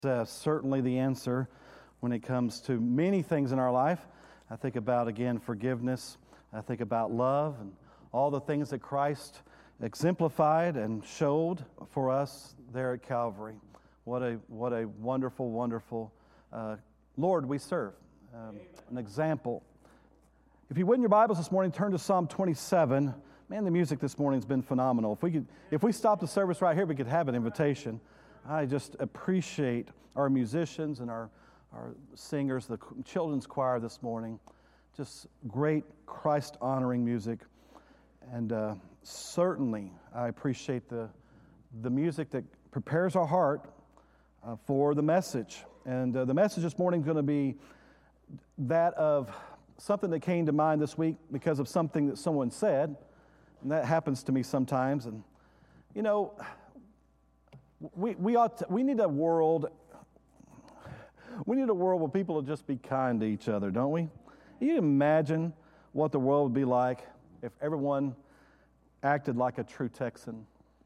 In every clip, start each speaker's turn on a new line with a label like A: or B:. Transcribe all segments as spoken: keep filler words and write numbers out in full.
A: Uh, certainly the answer when it comes to many things in our life. I think about, again, forgiveness. I think about love and all the things that Christ exemplified and showed for us there at Calvary. What a what a wonderful, wonderful uh, Lord we serve. Um, an example. If you would in your Bibles this morning, turn to Psalm twenty-seven. Man, the music this morning has been phenomenal. If we could, if we stopped the service right here, we could have an invitation. I just appreciate our musicians and our, our singers, the children's choir this morning. Just great Christ-honoring music. And uh, certainly I appreciate the, the music that prepares our heart uh, for the message. And uh, the message this morning is going to be that of something that came to mind this week because of something that someone said. And that happens to me sometimes. And, you know... We we ought to, we need a world we need a world where people will just be kind to each other, don't we? Can you imagine what the world would be like if everyone acted like a true Texan?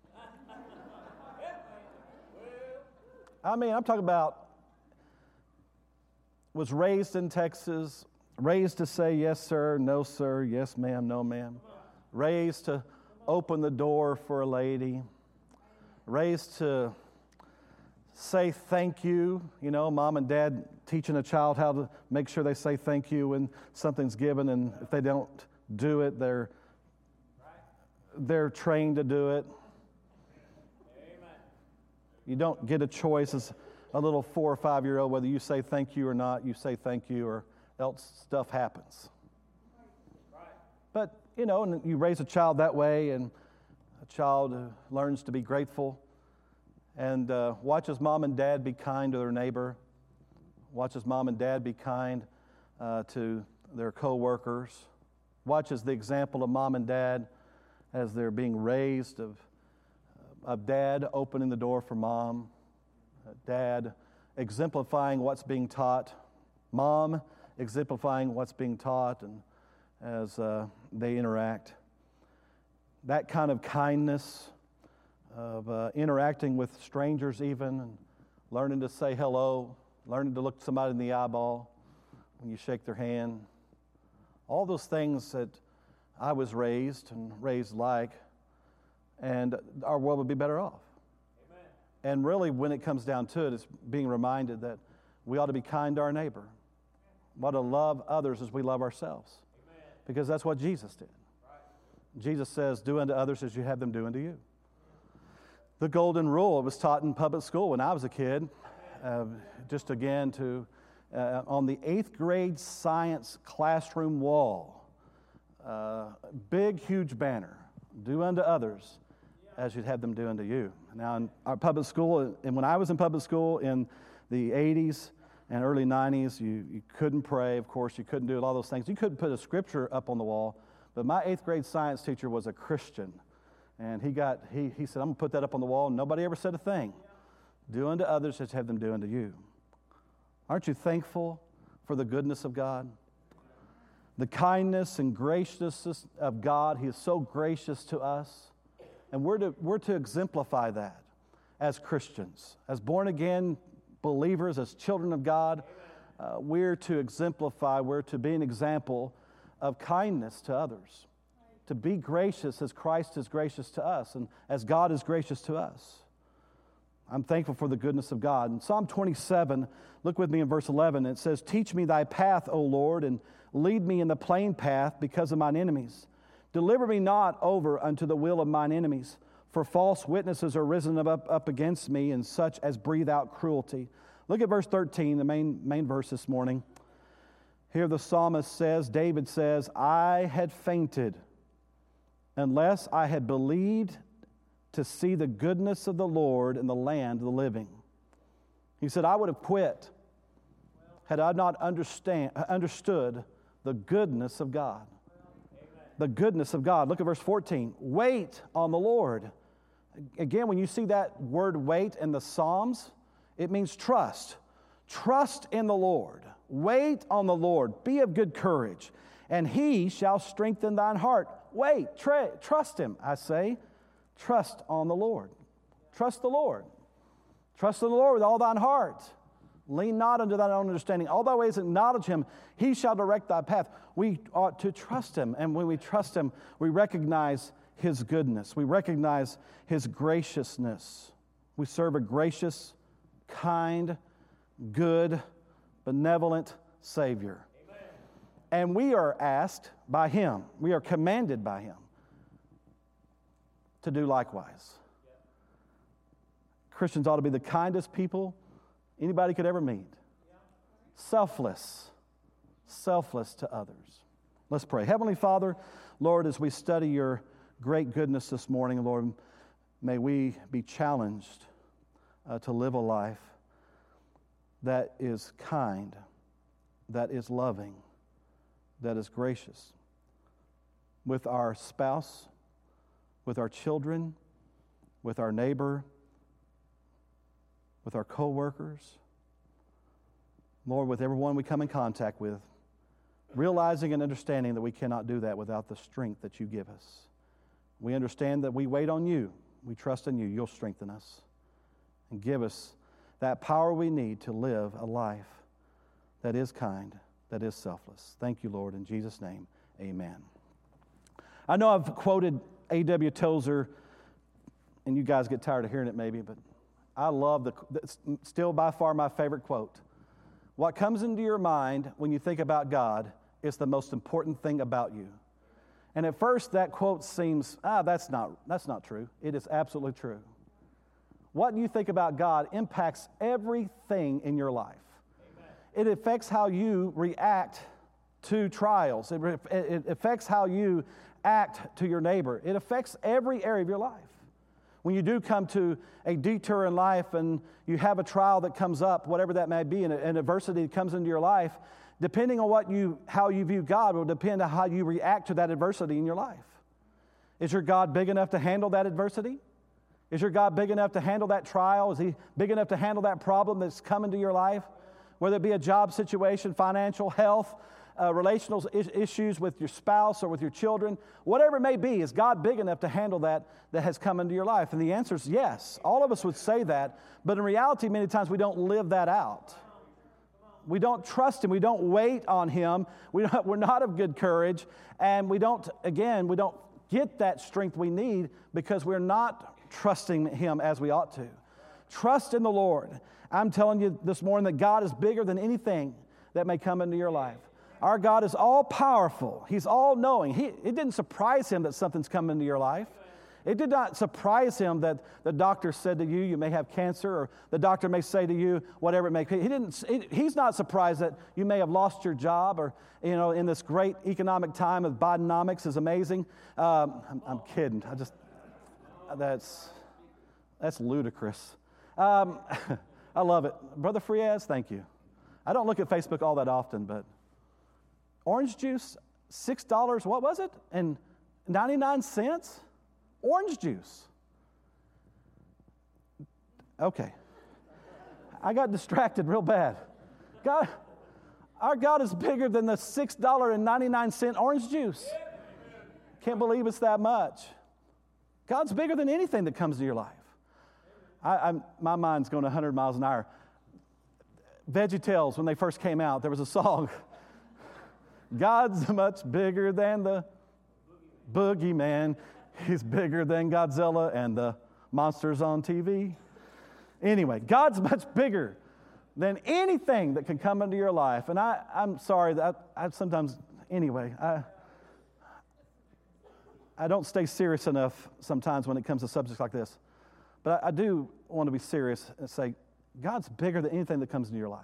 A: I mean, I'm talking about was raised in Texas, raised to say yes sir, no sir, yes ma'am, no ma'am, raised to open the door for a lady, raised to say thank you, you know, mom and dad teaching a child how to make sure they say thank you when something's given, and if they don't do it, they're they're trained to do it. Amen. You don't get a choice as a little four or five year old whether you say thank you or not. You say thank you or else stuff happens. Right. But, you know, and you raise a child that way, and a child uh, learns to be grateful and uh, watches mom and dad be kind to their neighbor, watches mom and dad be kind uh, to their co-workers, watches the example of mom and dad as they're being raised, of, of dad opening the door for mom, uh, dad exemplifying what's being taught, mom exemplifying what's being taught, and as uh, they interact. That kind of kindness, of uh, interacting with strangers even, and learning to say hello, learning to look somebody in the eyeball when you shake their hand. All those things that I was raised and raised like, and our world would be better off. Amen. And really, when it comes down to it, it's being reminded that we ought to be kind to our neighbor. We ought to love others as we love ourselves. Amen. Because that's what Jesus did. Right. Jesus says, do unto others as you have them do unto you. The golden rule, it was taught in public school when I was a kid, uh, just again to, uh, on the eighth grade science classroom wall, uh, big, huge banner, do unto others as you'd have them do unto you. Now in our public school, and when I was in public school in the eighties and early nineties, you, you couldn't pray, of course, you couldn't do all those things. You couldn't put a scripture up on the wall, but my eighth grade science teacher was a Christian. And he got he he said, I'm going to put that up on the wall. And nobody ever said a thing. Do unto others as have them do unto you. Aren't you thankful for the goodness of God? The kindness and graciousness of God. He is so gracious to us. And we're to, we're to exemplify that as Christians. As born-again believers, as children of God, uh, we're to exemplify, we're to be an example of kindness to others. To be gracious as Christ is gracious to us and as God is gracious to us. I'm thankful for the goodness of God. In Psalm twenty-seven, look with me in verse eleven. It says, teach me thy path, O Lord, and lead me in the plain path because of mine enemies. Deliver me not over unto the will of mine enemies, for false witnesses are risen up, up against me, and such as breathe out cruelty. Look at verse thirteen, the main, main verse this morning. Here the psalmist says, David says, I had fainted unless I had believed to see the goodness of the Lord in the land of the living. He said, I would have quit had I not understand, understood the goodness of God. Amen. The goodness of God. Look at verse fourteen. Wait on the Lord. Again, when you see that word wait in the Psalms, it means trust. Trust in the Lord. Wait on the Lord. Be of good courage, and he shall strengthen thine heart. Wait, tra- trust him, I say. Trust on the Lord. Trust the Lord. Trust in the Lord with all thine heart. Lean not unto thine own understanding. All thy ways acknowledge him. He shall direct thy path. We ought to trust him. And when we trust him, we recognize his goodness. We recognize his graciousness. We serve a gracious, kind, good, benevolent Savior. Amen. And we are asked by him, we are commanded by him to do likewise. Yeah. Christians ought to be the kindest people anybody could ever meet. Yeah. Selfless. Selfless to others. Let's pray. Heavenly Father, Lord, as we study your great goodness this morning, Lord, may we be challenged uh, to live a life that is kind, that is loving, that is gracious with our spouse, with our children, with our neighbor, with our co-workers, Lord, with everyone we come in contact with, realizing and understanding that we cannot do that without the strength that you give us. We understand that we wait on you. We trust in you. You'll strengthen us and give us that power we need to live a life that is kind, that is selfless. Thank you, Lord. In Jesus' name, amen. I know I've quoted A W Tozer, and you guys get tired of hearing it maybe, but I love the, it's still by far my favorite quote. What comes into your mind when you think about God is the most important thing about you. And at first that quote seems, ah, that's not, that's not true. It is absolutely true. What you think about God impacts everything in your life. Amen. It affects how you react to trials. It, it affects how you act to your neighbor. It affects every area of your life. When you do come to a detour in life and you have a trial that comes up, whatever that may be, and an adversity that comes into your life, depending on what you, how you view God will depend on how you react to that adversity in your life. Is your God big enough to handle that adversity? Is your God big enough to handle that trial? Is he big enough to handle that problem that's come into your life? Whether it be a job situation, financial, health, uh, relational is- issues with your spouse or with your children, whatever it may be, is God big enough to handle that that has come into your life? And the answer is yes. All of us would say that, but in reality, many times we don't live that out. We don't trust him. We don't wait on him. We don't, we're not of good courage. And we don't, again, we don't get that strength we need because we're not trusting him as we ought to. Trust in the Lord. I'm telling you this morning that God is bigger than anything that may come into your life. Our God is all-powerful. He's all-knowing. He, it didn't surprise him that something's come into your life. It did not surprise him that the doctor said to you, you may have cancer, or the doctor may say to you, whatever it may be. He didn't, he's not surprised that you may have lost your job, or, you know, in this great economic time of Bidenomics is amazing. Um, I'm, I'm kidding. I just, that's, that's ludicrous. Um, I love it. Brother Frias, thank you. I don't look at Facebook all that often, but orange juice, six dollars, what was it? And ninety-nine cents? Orange juice. Okay. I got distracted real bad. God, our God is bigger than the six dollars and ninety-nine cents orange juice. Can't believe it's that much. God's bigger than anything that comes to your life. I, I'm, my mind's going one hundred miles an hour. VeggieTales, when they first came out, there was a song. God's much bigger than the boogeyman. He's bigger than Godzilla and the monsters on T V. Anyway, God's much bigger than anything that can come into your life. And I, I'm sorry that I, I sometimes, anyway, I, I don't stay serious enough sometimes when it comes to subjects like this. But I, I do want to be serious and say, God's bigger than anything that comes into your life.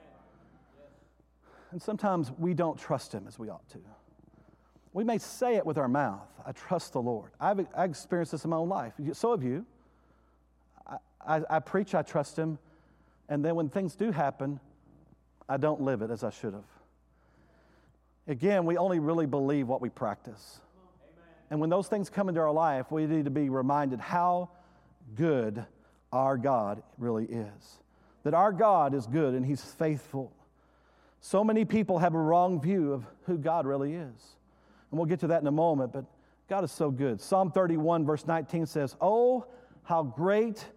A: And sometimes we don't trust him as we ought to. We may say it with our mouth, I trust the Lord. I've, I've experienced this in my own life. So have you. I, I, I preach, I trust him. And then when things do happen, I don't live it as I should have. Again, we only really believe what we practice. Amen. And when those things come into our life, we need to be reminded how good our God really is. That our God is good and he's faithful. So many people have a wrong view of who God really is. And we'll get to that in a moment, but God is so good. Psalm thirty-one, verse nineteen says, "Oh, how great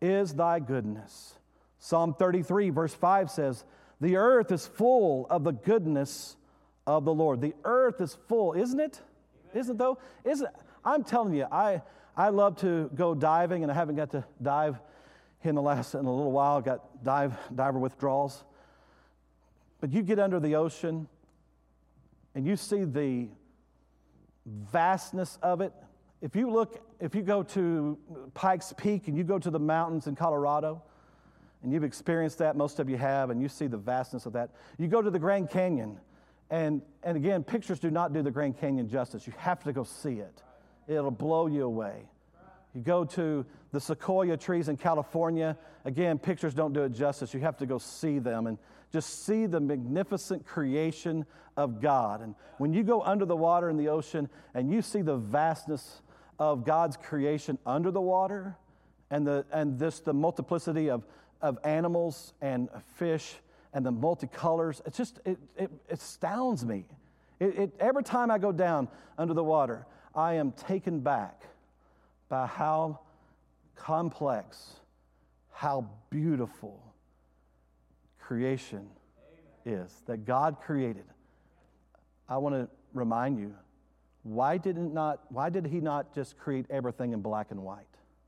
A: is thy goodness. Psalm thirty-three, verse five says, the earth is full of the goodness of the Lord. The earth is full, isn't it? Amen. Isn't it though? Isn't it? I'm telling you, I, I love to go diving, and I haven't got to dive in the last, in a little while. I got dive, diver withdrawals. But you get under the ocean, and you see the vastness of it. If you look, if you go to Pikes Peak and you go to the mountains in Colorado, and you've experienced that, most of you have, and you see the vastness of that. You go to the Grand Canyon, and, and again, pictures do not do the Grand Canyon justice. You have to go see it. It'll blow you away. You go to the sequoia trees in California, again, pictures don't do it justice. You have to go see them and just see the magnificent creation of God. And when you go under the water in the ocean and you see the vastness of God's creation under the water, and the and this the multiplicity of of animals and fish and the multicolors, it's just, it, it, it astounds me. It, it, every time I go down under the water, I am taken back by how complex, how beautiful creation is that God created. I want to remind you, why did it not, why did he not just create everything in black and white?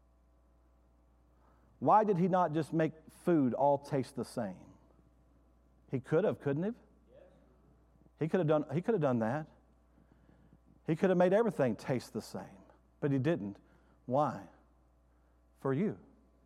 A: Why did he not just make food all taste the same? He could have, couldn't he? He could have done, he could have done that. He could have made everything taste the same, but he didn't. Why? For you.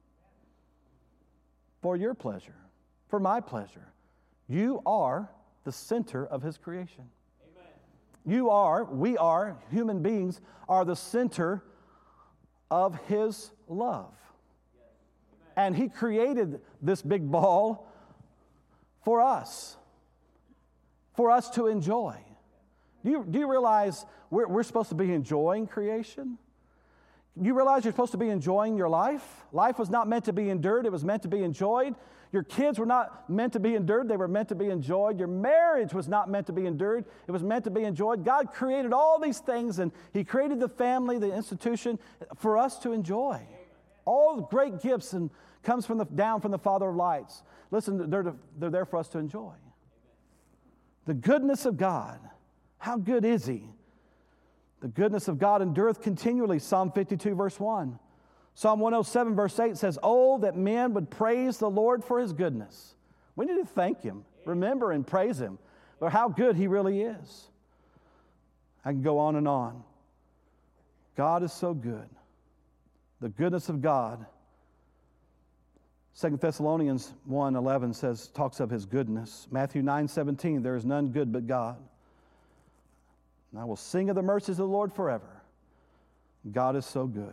A: For your pleasure. For my pleasure. You are the center of his creation. Amen. You are, we are, human beings are the center of his love. And he created this big ball for us, for us to enjoy. Do you, do you realize we're, we're supposed to be enjoying creation? You realize you're supposed to be enjoying your life? Life was not meant to be endured, it was meant to be enjoyed. Your kids were not meant to be endured, they were meant to be enjoyed. Your marriage was not meant to be endured, it was meant to be enjoyed. God created all these things, and he created the family, the institution, for us to enjoy. All the great gifts and comes from the, down from the Father of lights. Listen, they're, to, they're there for us to enjoy. The goodness of God. How good is he? The goodness of God endureth continually. Psalm fifty-two, verse one. Psalm one oh seven, verse eight says, oh, that men would praise the Lord for his goodness. We need to thank him, remember and praise him for how good he really is. I can go on and on. God is so good. The goodness of God. Second Thessalonians one eleven says, talks of his goodness. Matthew nine seventeen, there is none good but God. And I will sing of the mercies of the Lord forever. God is so good.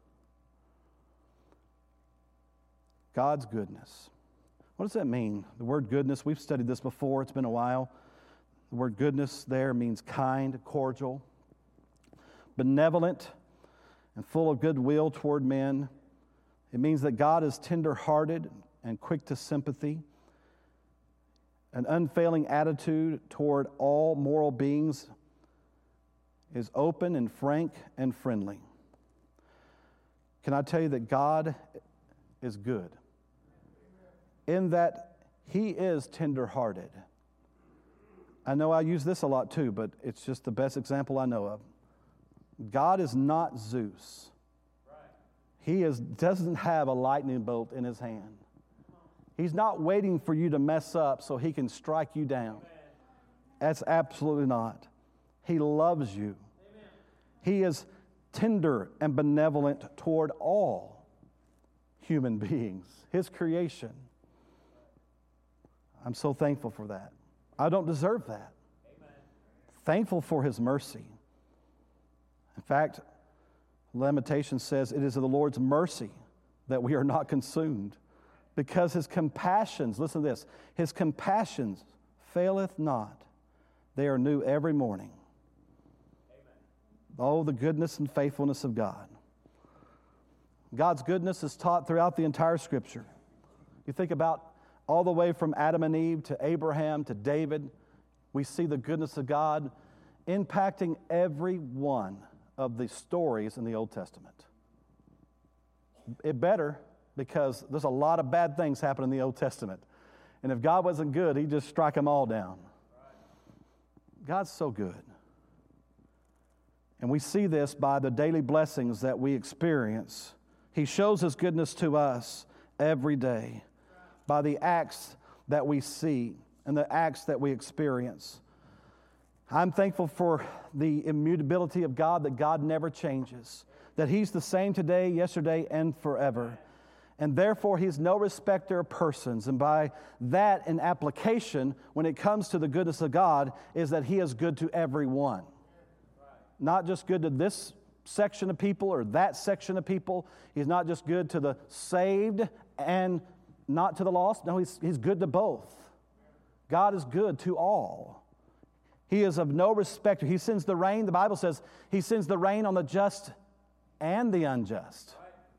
A: God's goodness. What does that mean? The word goodness, we've studied this before, it's been a while. The word goodness there means kind, cordial, benevolent, and full of goodwill toward men. It means that God is tender-hearted and quick to sympathy, an unfailing attitude toward all moral beings, is open and frank and friendly. Can I tell you that God is good? In that he is tender-hearted. I know I use this a lot too, but it's just the best example I know of. God is not Zeus. He is, doesn't have a lightning bolt in his hand. He's not waiting for you to mess up so he can strike you down. That's absolutely not. He loves you. He is tender and benevolent toward all human beings, his creation. I'm so thankful for that. I don't deserve that. Thankful for his mercy. In fact, Lamentations says, it is of the Lord's mercy that we are not consumed, because his compassions, listen to this, his compassions faileth not. They are new every morning. Amen. Oh, the goodness and faithfulness of God. God's goodness is taught throughout the entire Scripture. You think about all the way from Adam and Eve to Abraham to David, we see the goodness of God impacting every one of the stories in the Old Testament. It better, because there's a lot of bad things happen in the Old Testament. And if God wasn't good, he'd just strike them all down. God's so good. And we see this by the daily blessings that we experience. He shows his goodness to us every day by the acts that we see and the acts that we experience. I'm thankful for the immutability of God, that God never changes, that he's the same today, yesterday, and forever. And therefore, he's no respecter of persons. And by that, in application, when it comes to the goodness of God, is that he is good to everyone. Not just good to this section of people or that section of people. He's not just good to the saved and not to the lost. No, he's, he's good to both. God is good to all. He is of no respecter. He sends the rain. The Bible says he sends the rain on the just and the unjust.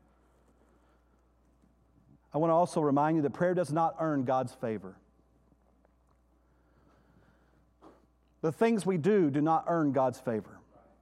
A: I want to also remind you that prayer does not earn God's favor. The things we do do not earn God's favor.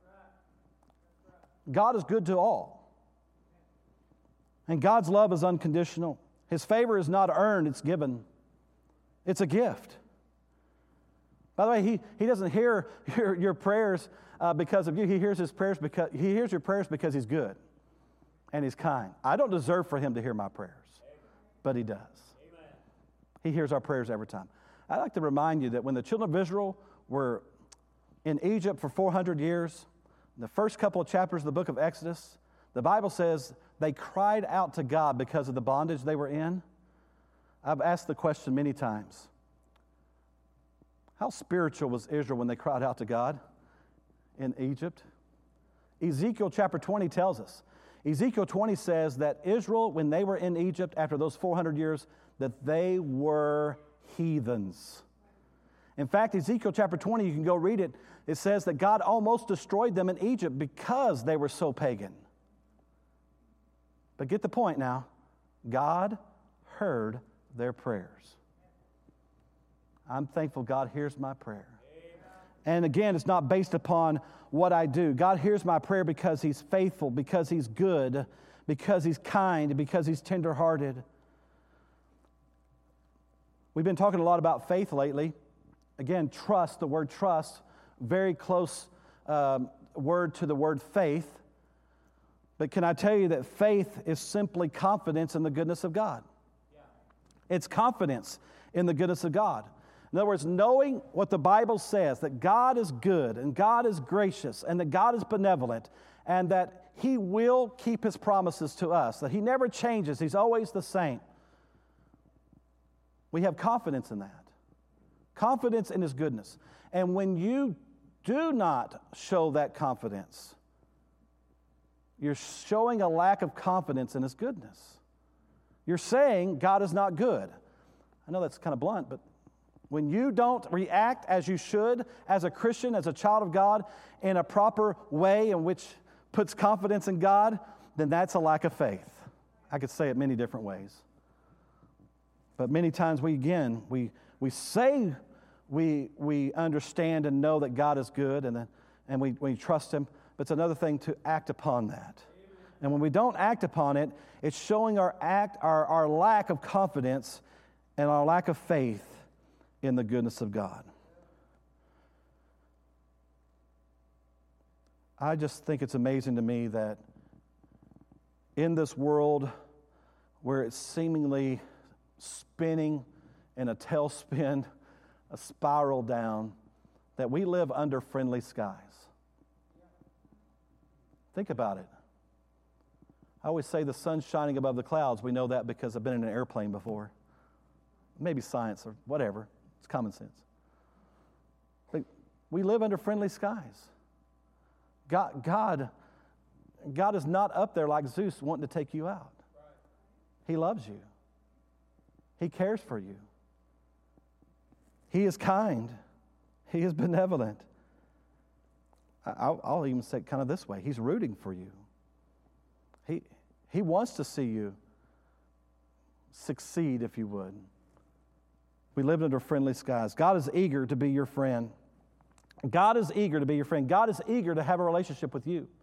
A: God is good to all. And God's love is unconditional. His favor is not earned, it's given. It's a gift. By the way, he, he doesn't hear your, your prayers uh, because of you. He hears his prayers because he hears your prayers because he's good and he's kind. I don't deserve for him to hear my prayers, but he does. Amen. He hears our prayers every time. I'd like to remind you that when the children of Israel were in Egypt for four hundred years, in the first couple of chapters of the book of Exodus, the Bible says they cried out to God because of the bondage they were in. I've asked the question many times. How spiritual was Israel when they cried out to God in Egypt? Ezekiel chapter twenty tells us. Ezekiel twenty says that Israel, when they were in Egypt after those four hundred years, that they were heathens. In fact, Ezekiel chapter twenty, you can go read it. It says that God almost destroyed them in Egypt because they were so pagan. But get the point now. God heard their prayers. I'm thankful God hears my prayer. And again, it's not based upon what I do. God hears my prayer because he's faithful, because he's good, because he's kind, because he's tenderhearted. We've been talking a lot about faith lately. Again, trust, the word trust, very close um, word to the word faith. But can I tell you that faith is simply confidence in the goodness of God? Yeah. It's confidence in the goodness of God. In other words, knowing what the Bible says, that God is good and God is gracious and that God is benevolent and that he will keep his promises to us, that he never changes, he's always the same. We have confidence in that. Confidence in his goodness. And when you do not show that confidence, you're showing a lack of confidence in his goodness. You're saying God is not good. I know that's kind of blunt, but when you don't react as you should as a Christian, as a child of God, in a proper way in which puts confidence in God, then that's a lack of faith. I could say it many different ways. But many times we, again, we we say we we understand and know that God is good and, and we, we trust him, but it's another thing to act upon that. And when we don't act upon it, it's showing our act, our, our lack of confidence and our lack of faith in the goodness of God. I just think it's amazing to me that in this world where it's seemingly spinning in a tailspin, a spiral down, that we live under friendly skies. Think about it. I always say the sun's shining above the clouds. We know that because I've been in an airplane before. Maybe science or whatever. It's common sense. But we live under friendly skies. God, God, God is not up there like Zeus wanting to take you out. He loves you. He cares for you. He is kind. He is benevolent. I'll, I'll even say it kind of this way. He's rooting for you. He, he wants to see you succeed, if you would. We live under friendly skies. God is eager to be your friend. God is eager to be your friend. God is eager to have a relationship with you.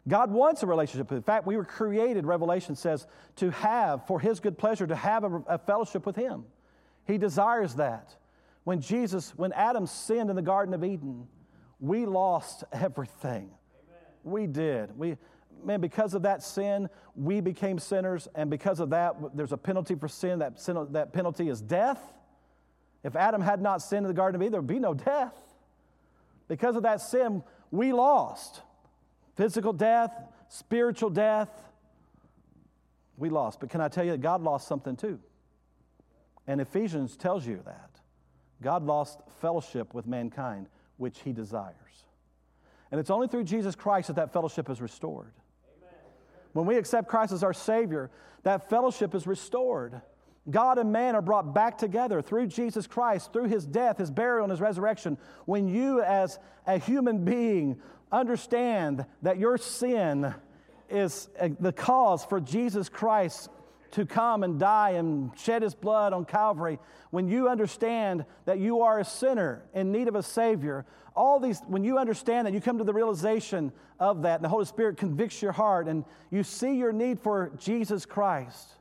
A: God wants a relationship. In fact, we were created, Revelation says, to have, for His good pleasure, to have a, a fellowship with Him. He desires that. When Jesus, when Adam sinned in the Garden of Eden, we lost everything. Amen. We did. We, man, because of that sin, we became sinners, and because of that, there's a penalty for sin. That, sin, that penalty is death. If Adam had not sinned in the Garden of Eden, there would be no death. Because of that sin, we lost. Physical death, spiritual death, we lost. But can I tell you that God lost something too? And Ephesians tells you that. God lost fellowship with mankind, which He desires. And it's only through Jesus Christ that that fellowship is restored. Amen. When we accept Christ as our Savior, that fellowship is restored. God and man are brought back together through Jesus Christ, through His death, His burial, and His resurrection. When you as a human being understand that your sin is the cause for Jesus Christ to come and die and shed His blood on Calvary, when you understand that you are a sinner in need of a Savior, all these, when you understand that, you come to the realization of that, and the Holy Spirit convicts your heart, and you see your need for Jesus Christ,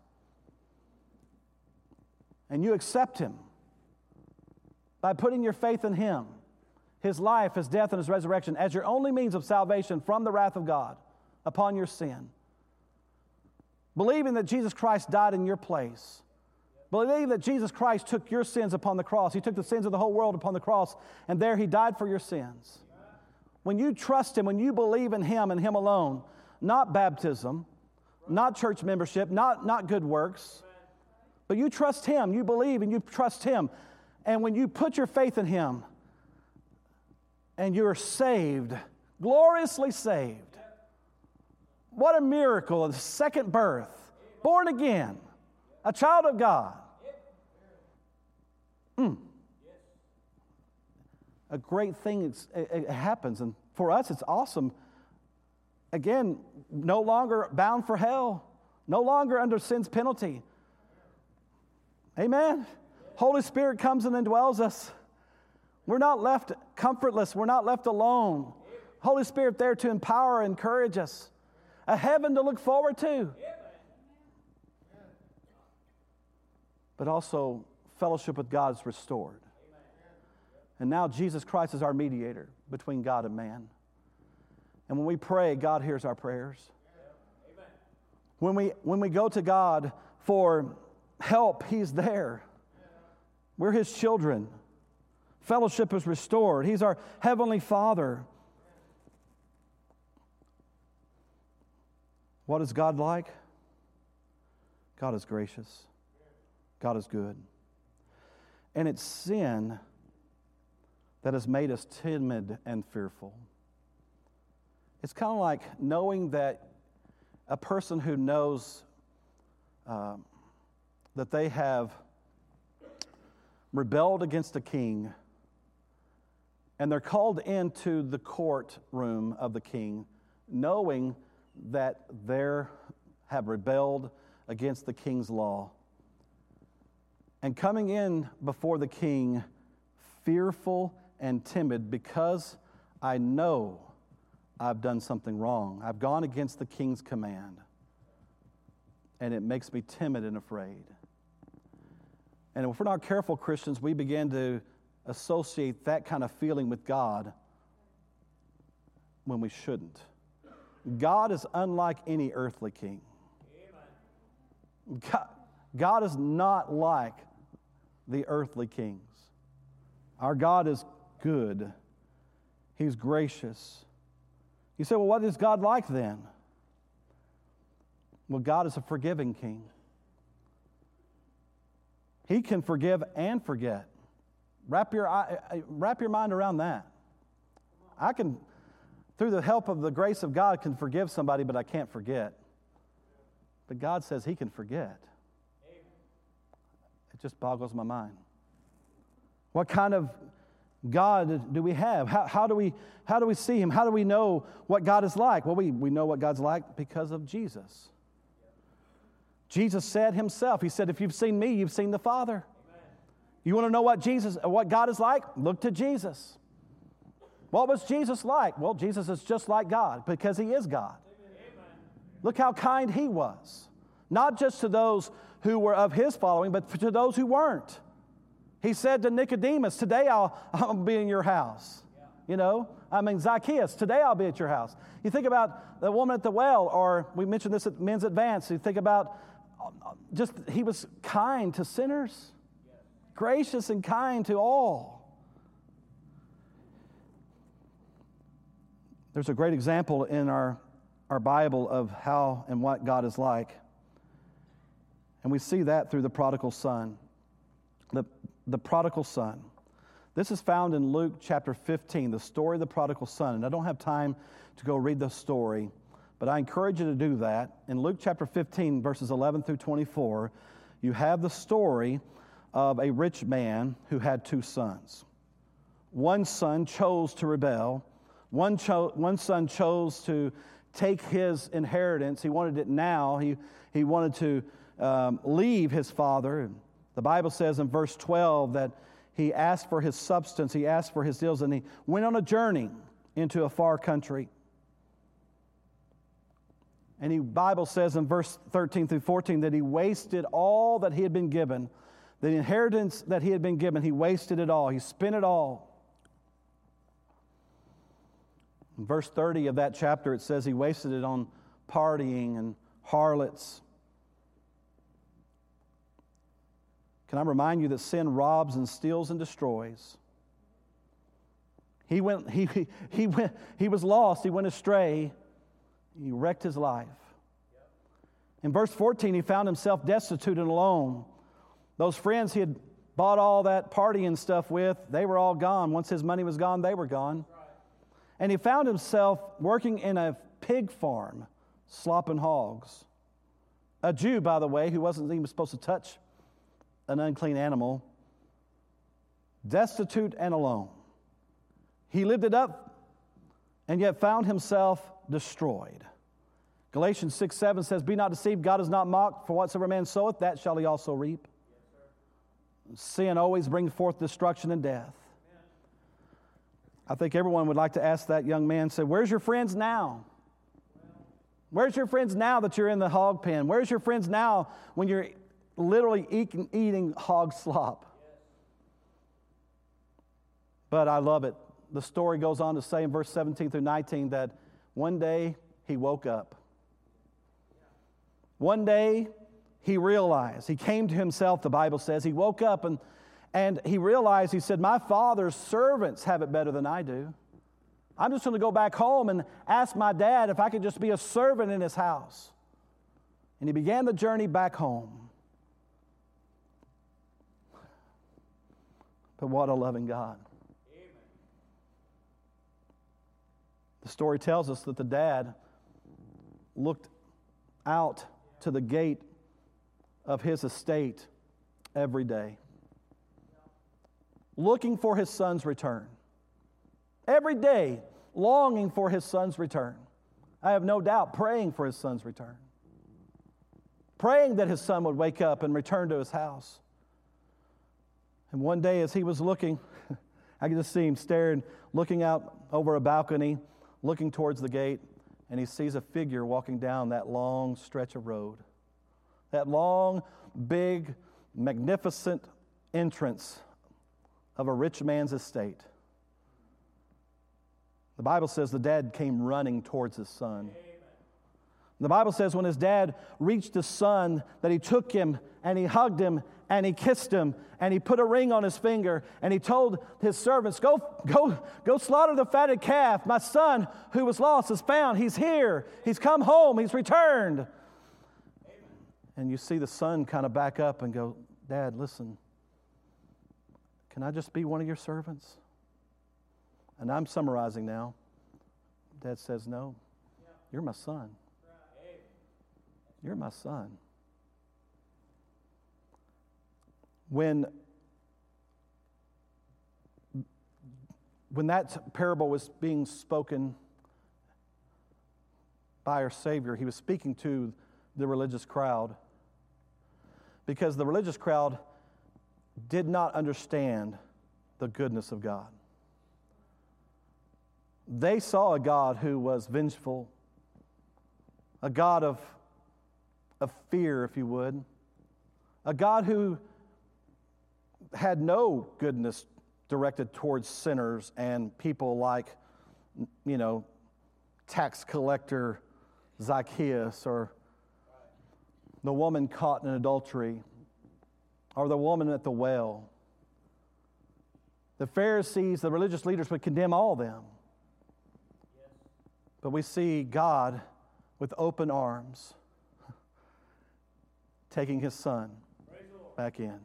A: and you accept Him by putting your faith in Him, His life, His death, and His resurrection as your only means of salvation from the wrath of God upon your sin. Believing that Jesus Christ died in your place. Believing that Jesus Christ took your sins upon the cross. He took the sins of the whole world upon the cross, and there He died for your sins. When you trust Him, when you believe in Him and Him alone, not baptism, not church membership, not, not good works, but you trust Him, you believe and you trust Him, and when you put your faith in Him, and you're saved, gloriously saved. What a miracle, a second birth, born again, a child of God. Mm. A great thing is, it, it happens, and for us it's awesome. Again, no longer bound for hell, no longer under sin's penalty. Amen? Holy Spirit comes and indwells us. We're not left comfortless. We're not left alone. Holy Spirit there to empower and encourage us. A heaven to look forward to. But also, fellowship with God is restored. And now Jesus Christ is our mediator between God and man. And when we pray, God hears our prayers. When we, when we go to God for help, He's there. We're His children. Fellowship is restored. He's our Heavenly Father. What is God like? God is gracious. God is good. And it's sin that has made us timid and fearful. It's kind of like knowing that a person who knows uh, that they have rebelled against a king, and they're called into the courtroom of the king, knowing that they have rebelled against the king's law, and coming in before the king fearful and timid because I know I've done something wrong. I've gone against the king's command, and it makes me timid and afraid. And if we're not careful, Christians, we begin to associate that kind of feeling with God when we shouldn't. God is unlike any earthly king. God, God is not like the earthly kings. Our God is good. He's gracious. You say, well, what is God like then? Well, God is a forgiving king. He can forgive and forget. Wrap your, wrap your mind around that. I can, through the help of the grace of God, can forgive somebody, but I can't forget. But God says He can forget. It just boggles my mind. What kind of God do we have? How, how do we, how do we see Him? How do we know what God is like? Well, we, we know what God's like because of Jesus. Jesus said Himself, He said, if you've seen me, you've seen the Father. Amen. You want to know what Jesus, what God is like? Look to Jesus. What was Jesus like? Well, Jesus is just like God because He is God. Amen. Look how kind he was. Not just to those who were of his following, but to those who weren't. He said to Nicodemus, today I'll, I'll be in your house. You know, I mean, Zacchaeus, today I'll be at your house. You think about the woman at the well, or we mentioned this at Men's Advance. You think about just, he was kind to sinners, gracious and kind to all. There's a great example in our, our Bible of how and what God is like. And we see that through the prodigal son. The, the prodigal son. This is found in Luke chapter fifteen, the story of the prodigal son. And I don't have time to go read the story, but I encourage you to do that. In Luke chapter fifteen, verses eleven through twenty-four, you have the story of a rich man who had two sons. One son chose to rebel. One, cho- one son chose to take his inheritance. He wanted it now. He, he wanted to um, leave his father. The Bible says in verse twelve that he asked for his substance, he asked for his deals, and he went on a journey into a far country. And the Bible says in verse thirteen through fourteen that he wasted all that he had been given. The inheritance that he had been given, he wasted it all. He spent it all. In verse thirty of that chapter, it says he wasted it on partying and harlots. Can I remind you that sin robs and steals and destroys? He went, he, he, he went, he was lost, he went astray, he wrecked his life. In verse fourteen, he found himself destitute and alone. Those friends he had bought all that partying stuff with, they were all gone. Once his money was gone, they were gone. And he found himself working in a pig farm, slopping hogs. A Jew, by the way, who wasn't even supposed to touch an unclean animal, destitute and alone. He lived it up and yet found himself destroyed. Galatians six seven says, be not deceived, God is not mocked, for whatsoever man soweth, that shall he also reap. Yes, sin always brings forth destruction and death. Amen. I think everyone would like to ask that young man, say, where's your friends now? Where's your friends now that you're in the hog pen? Where's your friends now when you're literally eating, eating hog slop? But I love it. The story goes on to say in verse seventeen through nineteen that one day he woke up. One day he realized, he came to himself, the Bible says. He woke up and, and he realized, he said, my father's servants have it better than I do. I'm just going to go back home and ask my dad if I could just be a servant in his house. And he began the journey back home. But what a loving God. Amen. The story tells us that the dad looked out to the gate of his estate every day, looking for his son's return. Every day, longing for his son's return. I have no doubt praying for his son's return. Praying that his son would wake up and return to his house. And one day as he was looking, I could just see him staring, looking out over a balcony, looking towards the gate, and he sees a figure walking down that long stretch of road. That long, big, magnificent entrance of a rich man's estate. The Bible says the dad came running towards his son. The Bible says when his dad reached his son that he took him and he hugged him and he kissed him and he put a ring on his finger and he told his servants, go, go, go slaughter the fatted calf. My son who was lost is found. He's here. He's come home. He's returned. Amen. And you see the son kind of back up and go, Dad, listen, can I just be one of your servants? And I'm summarizing now. Dad says, no, you're my son. You're my son. When, when that parable was being spoken by our Savior, he was speaking to the religious crowd because the religious crowd did not understand the goodness of God. They saw a God who was vengeful, a God of, of fear, if you would, a God who had no goodness directed towards sinners and people like, you know, tax collector Zacchaeus, or the woman caught in adultery, or the woman at the well. The Pharisees, the religious leaders, would condemn all of them. But we see God with open arms taking his son back in.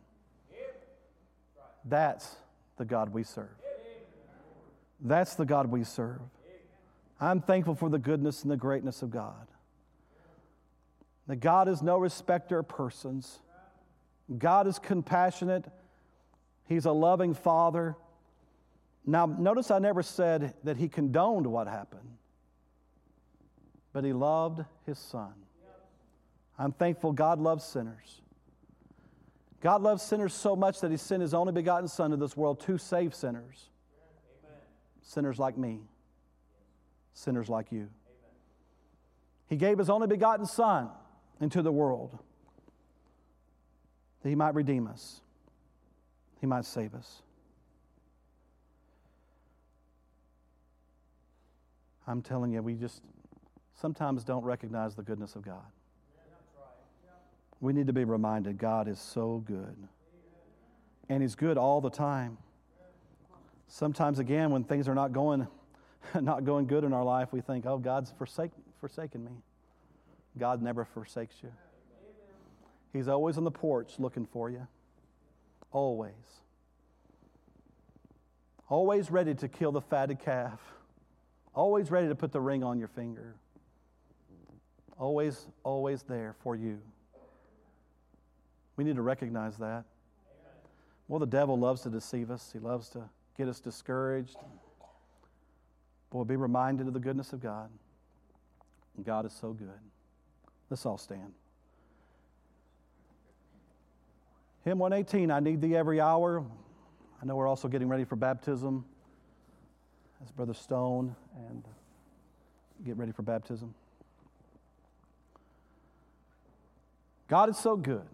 A: That's the God we serve. That's the God we serve. I'm thankful for the goodness and the greatness of God. That God is no respecter of persons. God is compassionate. He's a loving Father. Now, notice I never said that he condoned what happened, but he loved his son. I'm thankful God loves sinners. God loves sinners so much that he sent his only begotten Son to this world to save sinners. Amen. Sinners like me. Sinners like you. Amen. He gave his only begotten Son into the world that he might redeem us. He might save us. I'm telling you, we just sometimes don't recognize the goodness of God. We need to be reminded God is so good. And he's good all the time. Sometimes, again, when things are not going not going good in our life, we think, oh, God's forsake, forsaken me. God never forsakes you. He's always on the porch looking for you. Always. Always ready to kill the fatted calf. Always ready to put the ring on your finger. Always, always there for you. We need to recognize that. Well, the devil loves to deceive us. He loves to get us discouraged. But we'll be reminded of the goodness of God. God is so good. Let's all stand. Hymn one eighteen, I Need Thee Every Hour. I know we're also getting ready for baptism. As Brother Stone and get ready for baptism. God is so good.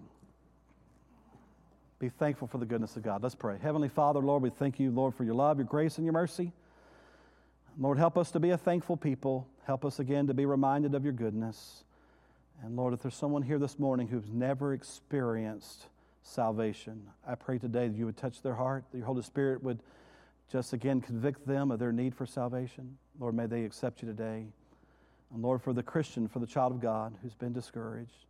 A: Be thankful for the goodness of God. Let's pray. Heavenly Father, Lord, we thank you, Lord, for your love, your grace, and your mercy. Lord, help us to be a thankful people. Help us again to be reminded of your goodness. And Lord, if there's someone here this morning who's never experienced salvation, I pray today that you would touch their heart, that your Holy Spirit would just again convict them of their need for salvation. Lord, may they accept you today. And Lord, for the Christian, for the child of God who's been discouraged,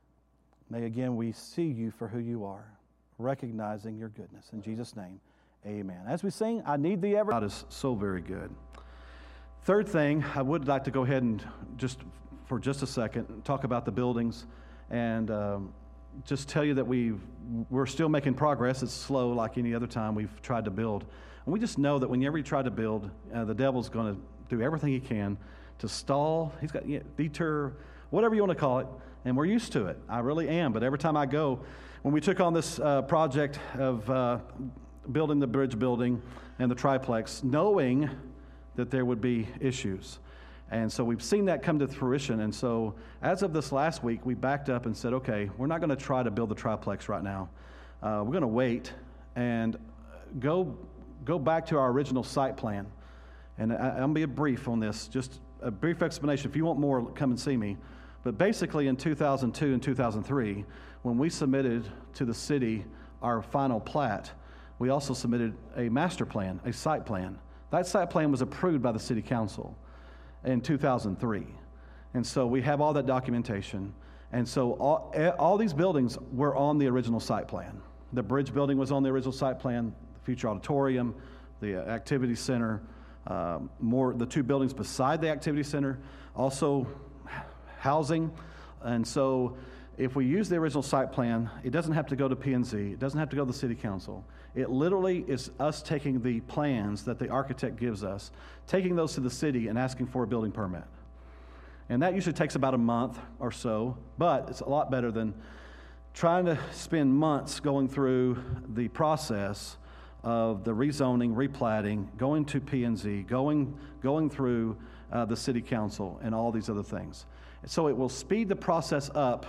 A: may again we see you for who you are, recognizing your goodness. In Jesus' name, amen. As we sing, I Need Thee Ever. God is so very good. Third thing, I would like to go ahead and just, for just a second, talk about the buildings and um, just tell you that we've, we're still making progress. It's slow like any other time we've tried to build. And we just know that whenever you try to build, uh, the devil's going to do everything he can to stall. He's got you know, deter, whatever you want to call it, and we're used to it. I really am. But every time I go, when we took on this uh, project of uh, building the bridge building and the triplex, knowing that there would be issues. And so we've seen that come to fruition. And so as of this last week, we backed up and said, okay, we're not going to try to build the triplex right now. Uh, we're going to wait and go go back to our original site plan. And I, I'm going to be brief on this, just a brief explanation. If you want more, come and see me. But basically in two thousand two and two thousand three, when we submitted to the city our final plat, we also submitted a master plan, a site plan. That site plan was approved by the city council in two thousand three. And so we have all that documentation. And so all, all these buildings were on the original site plan. The bridge building was on the original site plan, the future auditorium, the activity center, um, more the two buildings beside the activity center, also housing. And so if we use the original site plan, it doesn't have to go to P and Z. It doesn't have to go to the city council. It literally is us taking the plans that the architect gives us, taking those to the city and asking for a building permit. And that usually takes about a month or so, but it's a lot better than trying to spend months going through the process of the rezoning, replatting, going to P and Z, going, going through uh, the city council and all these other things. So it will speed the process up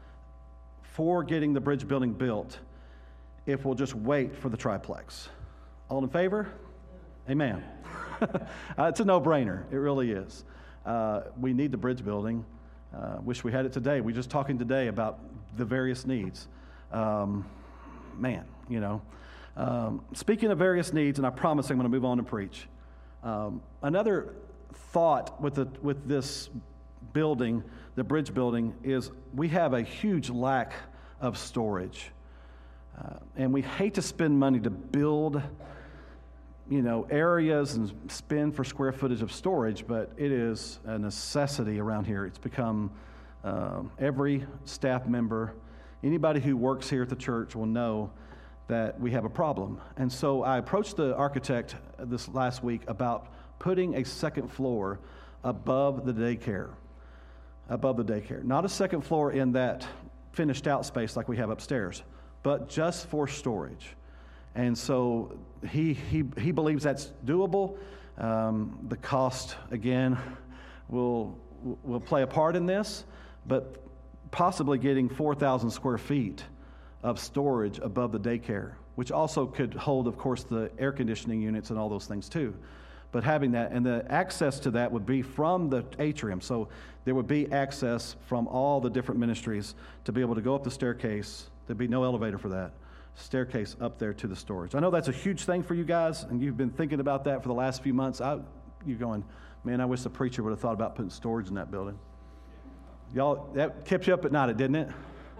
A: for getting the bridge building built if we'll just wait for the triplex. All in favor? Amen. uh, it's a no-brainer. It really is. Uh, we need the bridge building. Uh, wish we had it today. We're just talking today about the various needs. Um, man, you know. Um, speaking of various needs, and I promise I'm going to move on and preach. Um, another thought with the with this building, the bridge building, is we have a huge lack of storage. Uh, and we hate to spend money to build, you know, areas and spend for square footage of storage, but it is a necessity around here. It's become uh, every staff member, anybody who works here at the church will know that we have a problem. And so I approached the architect this last week about putting a second floor above the daycare, above the daycare. Not a second floor in that finished out space like we have upstairs, but just for storage. And so he he he believes that's doable. Um, the cost, again, will will play a part in this, but possibly getting four thousand square feet of storage above the daycare, which also could hold, of course, the air conditioning units and all those things too. But having that, and the access to that would be from the atrium. So there would be access from all the different ministries to be able to go up the staircase. There'd be no elevator for that. Staircase up there to the storage. I know that's a huge thing for you guys, and you've been thinking about that for the last few months. I, you're going, man, I wish the preacher would have thought about putting storage in that building. Y'all, that kept you up at night, didn't it?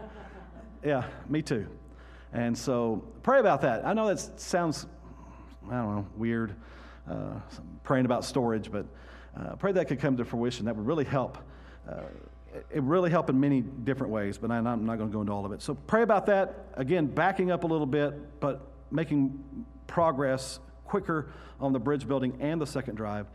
A: Yeah, me too. And so pray about that. I know that sounds, I don't know, weird, uh, praying about storage, but uh, pray that could come to fruition. That would really help. Uh, it would really help in many different ways, but I'm not going to go into all of it. So pray about that. Again, backing up a little bit, but making progress quicker on the bridge building and the second drive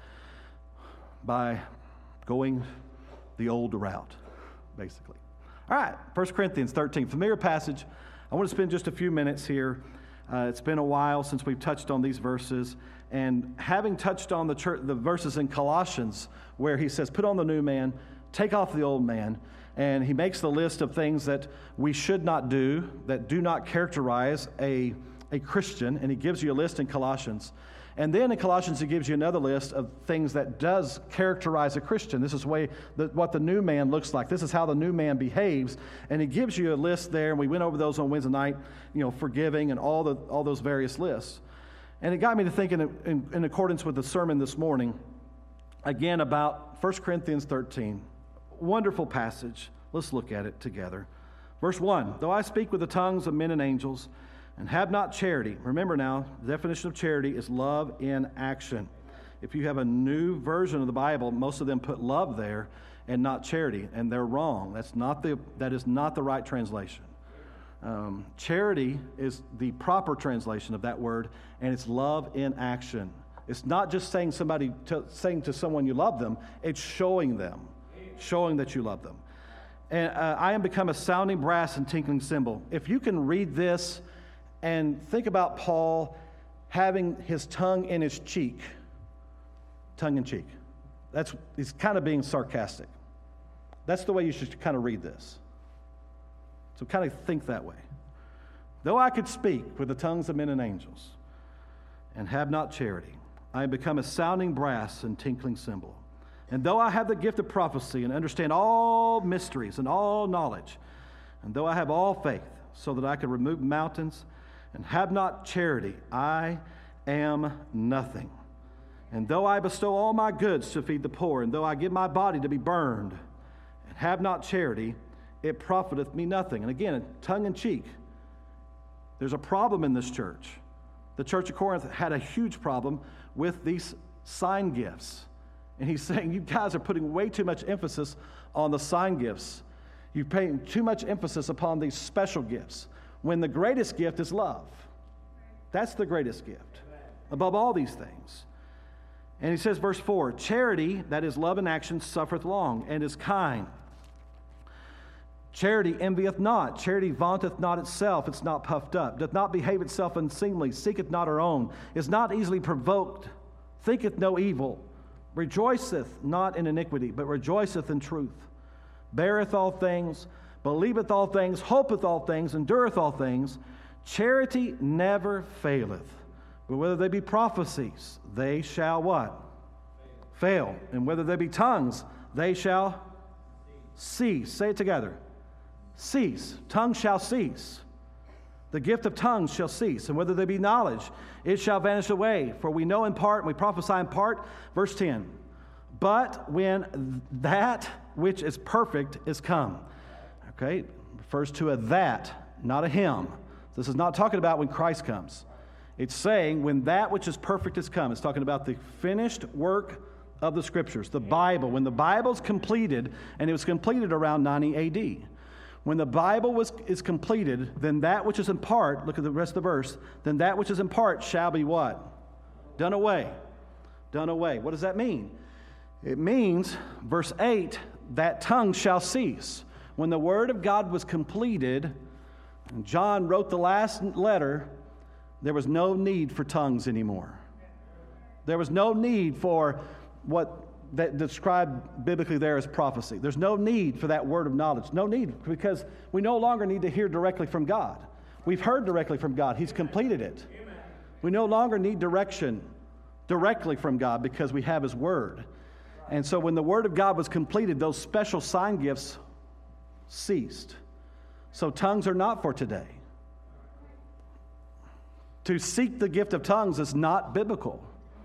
A: by going the old route, basically. All right, First Corinthians thirteen, familiar passage. I want to spend just a few minutes here. Uh, it's been a while since we've touched on these verses, and having touched on the church, the verses in Colossians where he says, put on the new man, take off the old man, and he makes the list of things that we should not do, that do not characterize a, a Christian, and he gives you a list in Colossians. And then in Colossians, he gives you another list of things that does characterize a Christian. This is way the, what the new man looks like. This is how the new man behaves. And he gives you a list there, and we went over those on Wednesday night, you know, forgiving and all the all those various lists. And it got me to thinking in, in, in accordance with the sermon this morning, again about First Corinthians thirteen. Wonderful passage. Let's look at it together. Verse one, though I speak with the tongues of men and angels, and have not charity. Remember now, the definition of charity is love in action. If you have a new version of the Bible, most of them put love there and not charity, and they're wrong. That's not the, that is not the right translation. Um, charity is the proper translation of that word, and it's love in action. It's not just saying somebody to, saying to someone you love them, it's showing them, showing that you love them. And uh, I am become a sounding brass and tinkling cymbal. If you can read this and think about Paul having his tongue in his cheek, tongue in cheek. That's, he's kind of being sarcastic. That's the way you should kind of read this. So kind of think that way. Though I could speak with the tongues of men and angels and have not charity, I have become a sounding brass and tinkling cymbal. And though I have the gift of prophecy and understand all mysteries and all knowledge, and though I have all faith so that I could remove mountains and have not charity, I am nothing. And though I bestow all my goods to feed the poor, and though I give my body to be burned, and have not charity, it profiteth me nothing. And again, tongue in cheek, there's a problem in this church. The church of Corinth had a huge problem with these sign gifts. And he's saying, you guys are putting way too much emphasis on the sign gifts. You're paying too much emphasis upon these special gifts, when the greatest gift is love. That's the greatest gift above all these things. And he says, verse four, charity, that is love in action, suffereth long and is kind. Charity envieth not. Charity vaunteth not itself. It's not puffed up. Doth not behave itself unseemly. Seeketh not her own. Is not easily provoked. Thinketh no evil. Rejoiceth not in iniquity, but rejoiceth in truth. beareth all things, believeth all things, hopeth all things, endureth all things. Charity never faileth. But whether they be prophecies, they shall what? Fail. And whether they be tongues, they shall cease. Say it together. Cease. Tongues shall cease. The gift of tongues shall cease. And whether there be knowledge, it shall vanish away. For we know in part, and we prophesy in part. Verse ten. But when that which is perfect is come. Okay? Refers to a that, not a him. This is not talking about when Christ comes. It's saying when that which is perfect has come. It's talking about the finished work of the Scriptures, the Bible. When the Bible's completed, and it was completed around ninety A D. When the Bible was is completed, then that which is in part, look at the rest of the verse, then that which is in part shall be what? Done away. Done away. What does that mean? It means, verse eight, that tongue shall cease. When the Word of God was completed, and John wrote the last letter, there was no need for tongues anymore. There was no need for what that described biblically there as prophecy. There's no need for that word of knowledge. No need, because we no longer need to hear directly from God. We've heard directly from God. He's completed it. We no longer need direction directly from God because we have His Word. And so when the Word of God was completed, those special sign gifts ceased. So tongues are not for today. To seek the gift of tongues is not biblical.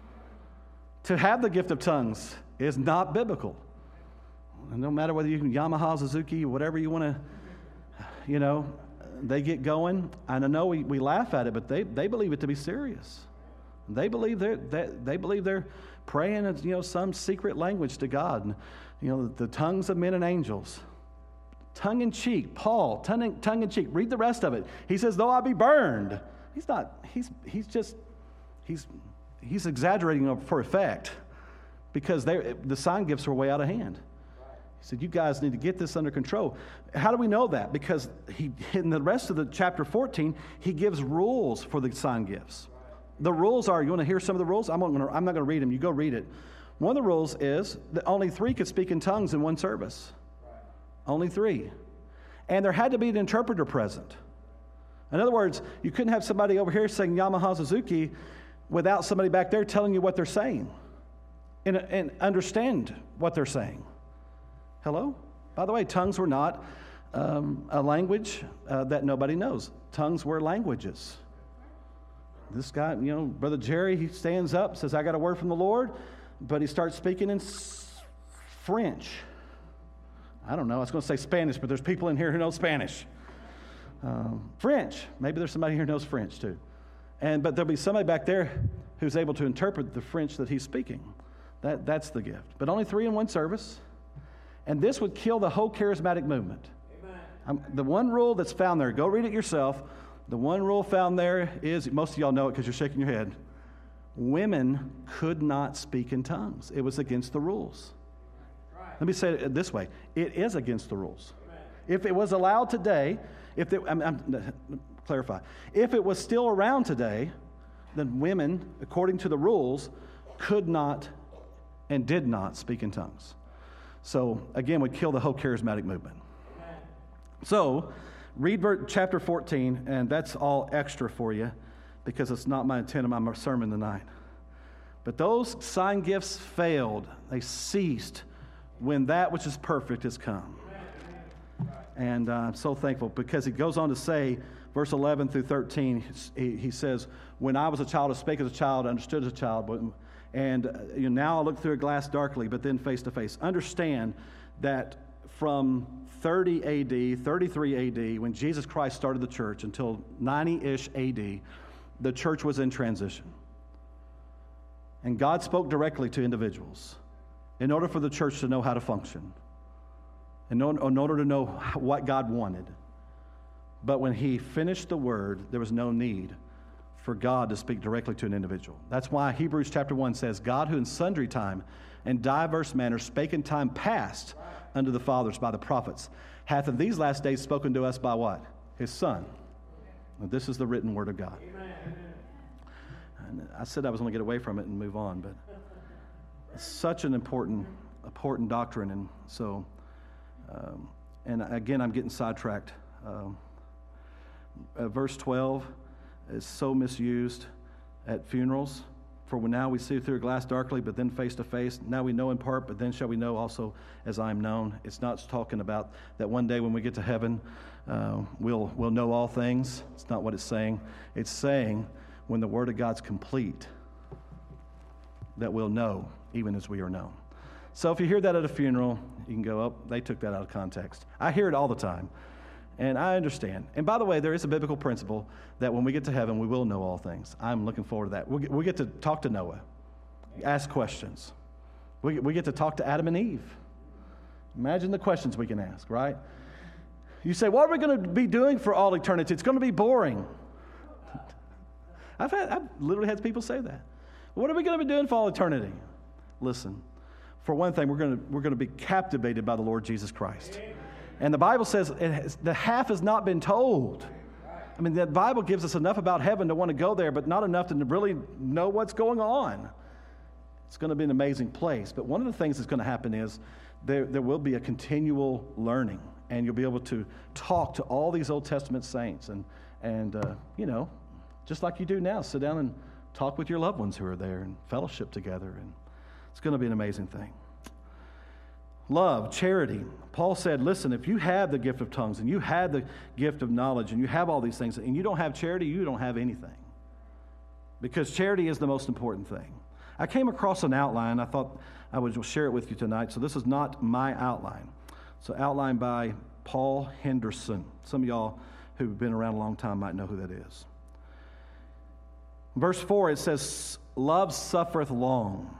A: To have the gift of tongues is not biblical. And no matter whether you can Yamaha, Suzuki, whatever you want to, you know, they get going. And I know we, we laugh at it, but they, they believe it to be serious. They believe they're, they, they believe they're praying in, you know, some secret language to God. And, you know, the, the tongues of men and angels. Tongue in cheek, Paul, tongue in, tongue in cheek. Read the rest of it. He says, though I be burned. He's not, he's he's just, he's he's exaggerating for effect because they the sign gifts were way out of hand. He said, you guys need to get this under control. How do we know that? Because he in the rest of the chapter fourteen, he gives rules for the sign gifts. The rules are, you want to hear some of the rules? I'm not going to, I'm not going to read them. You go read it. One of the rules is that only three could speak in tongues in one service. Only three. And there had to be an interpreter present. In other words, you couldn't have somebody over here saying Yamaha Suzuki without somebody back there telling you what they're saying and, and understand what they're saying. Hello? By the way, tongues were not um, a language uh, that nobody knows. Tongues were languages. This guy, you know, Brother Jerry, he stands up, says, I got a word from the Lord, but he starts speaking in s- French. I don't know. I was going to say Spanish, but there's people in here who know Spanish. Um, French. Maybe there's somebody here who knows French too. And but there'll be somebody back there who's able to interpret the French that he's speaking. That that's the gift. But only three in one service. And this would kill the whole charismatic movement. Um, the one rule that's found there, go read it yourself. The one rule found there is, most of y'all know it because you're shaking your head. Women could not speak in tongues. It was against the rules. Let me say it this way. It is against the rules. If it was allowed today, if it, I'm, I'm, clarify, if it was still around today, then women, according to the rules, could not and did not speak in tongues. So, again, would kill the whole charismatic movement. So, read chapter fourteen, and that's all extra for you because it's not my intent of my sermon tonight. But those sign gifts failed. They ceased when that which is perfect has come. And uh, I'm so thankful because he goes on to say, verse eleven through thirteen, he, he says, when I was a child, I spake as a child, I understood as a child, but, and uh, you know, now I look through a glass darkly, but then face to face. Understand that from thirty A D, thirty-three A D, when Jesus Christ started the church, until ninety-ish A D, the church was in transition. And God spoke directly to individuals in order for the church to know how to function, in order to know what God wanted. But when he finished the word, there was no need for God to speak directly to an individual. That's why Hebrews chapter one says, God who in sundry time and diverse manners spake in time past unto the fathers by the prophets, hath in these last days spoken to us by what? His Son. And this is the written word of God. And I said I was going to get away from it and move on, but it's such an important, important doctrine. And so Um, and again, I'm getting sidetracked. Um, uh, verse twelve is so misused at funerals. For now we see through a glass darkly, but then face to face. Now we know in part, but then shall we know also as I am known. It's not talking about that one day when we get to heaven, uh, we'll we'll know all things. It's not what it's saying. It's saying when the Word of God's complete, that we'll know even as we are known. So if you hear that at a funeral, you can go, oh, they took that out of context. I hear it all the time, and I understand. And by the way, there is a biblical principle that when we get to heaven, we will know all things. I'm looking forward to that. We get, we get to talk to Noah, ask questions. We, we get to talk to Adam and Eve. Imagine the questions we can ask, right? You say, what are we going to be doing for all eternity? It's going to be boring. I've had, I've literally had people say that. What are we going to be doing for all eternity? Listen, for one thing, we're going to we're going to be captivated by the Lord Jesus Christ. And the Bible says it has, the half has not been told. I mean, the Bible gives us enough about heaven to want to go there, but not enough to really know what's going on. It's going to be an amazing place. But one of the things that's going to happen is there, there will be a continual learning, and you'll be able to talk to all these Old Testament saints, and, and uh, you know, just like you do now, sit down and talk with your loved ones who are there and fellowship together, and it's going to be an amazing thing. Love, charity. Paul said, listen, if you have the gift of tongues and you have the gift of knowledge and you have all these things and you don't have charity, you don't have anything. Because charity is the most important thing. I came across an outline. I thought I would share it with you tonight. So this is not my outline. It's an outline by Paul Henderson. Some of y'all who've been around a long time might know who that is. Verse four, it says, love suffereth long.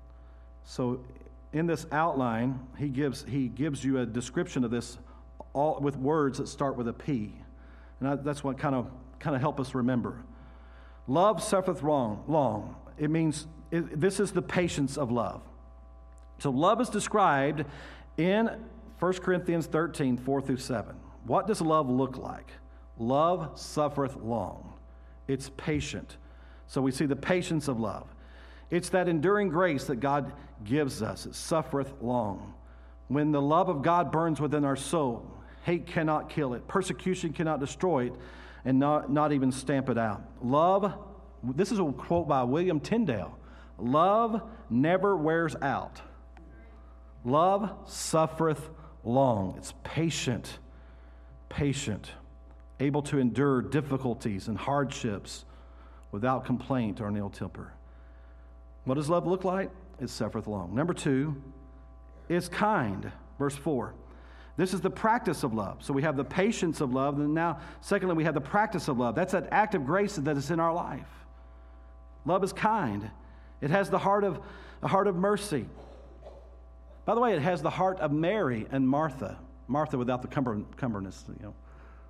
A: So in this outline, he gives he gives you a description of this all with words that start with a P. And I, that's what kind of kind of help us remember. Love suffereth long, long. It means it, this is the patience of love. So love is described in First Corinthians thirteen, four through seven. What does love look like? Love suffereth long. It's patient. So we see the patience of love. It's that enduring grace that God gives us. It suffereth long. When the love of God burns within our soul, hate cannot kill it, persecution cannot destroy it, and not, not even stamp it out. Love, this is a quote by William Tyndale, love never wears out. Love suffereth long. It's patient, patient, able to endure difficulties and hardships without complaint or an ill temper. What does love look like? It suffereth long. Number two, it's kind. Verse four. This is the practice of love. So we have the patience of love, and now, secondly, we have the practice of love. That's that act of grace that is in our life. Love is kind. It has the heart of a heart of mercy. By the way, it has the heart of Mary and Martha. Martha without the cumber, cumberness, you know.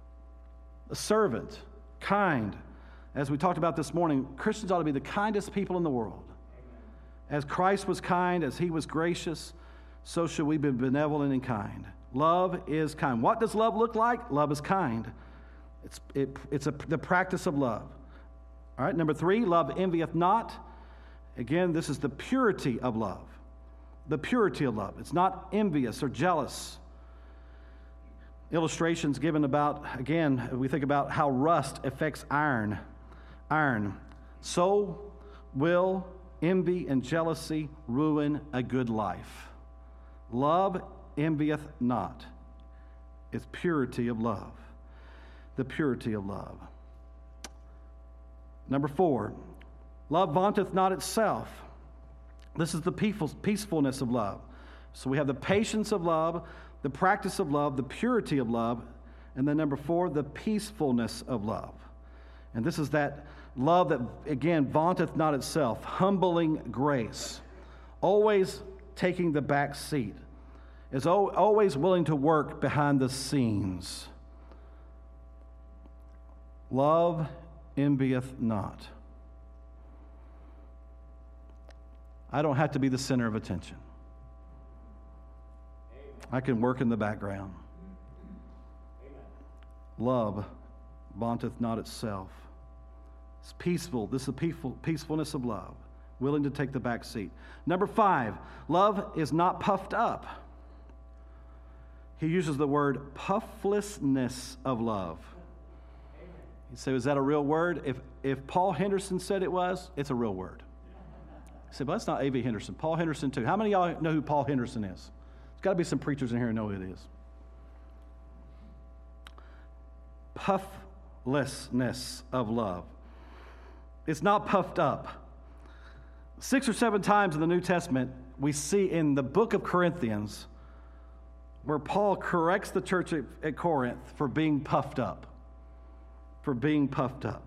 A: A servant, kind. As we talked about this morning, Christians ought to be the kindest people in the world. As Christ was kind, as he was gracious, so should we be benevolent and kind. Love is kind. What does love look like? Love is kind. It's, it, it's a, the practice of love. All right, number three, love envieth not. Again, this is the purity of love. The purity of love. It's not envious or jealous. Illustrations given about, again, we think about how rust affects iron. Iron. So will envy and jealousy ruin a good life. Love envieth not. It's purity of love. The purity of love. Number four, love vaunteth not itself. This is the peacefulness of love. So we have the patience of love, the practice of love, the purity of love, and then number four, the peacefulness of love. And this is that love that, again, vaunteth not itself, humbling grace, always taking the back seat, is always willing to work behind the scenes. Love envieth not. I don't have to be the center of attention. I can work in the background. Love vaunteth not itself. It's peaceful. This is the peaceful, peacefulness of love, willing to take the back seat. Number five, love is not puffed up. he uses the word pufflessness of love. You say, is that a real word? If if Paul Henderson said it was, it's a real word. You say, but that's not A V Henderson. Paul Henderson too. How many of y'all know who Paul Henderson is? There's got to be some preachers in here who know who it is. Pufflessness of love. It's not puffed up. Six or seven times in the New Testament, we see in the book of Corinthians where Paul corrects the church at, at Corinth for being puffed up. For being puffed up.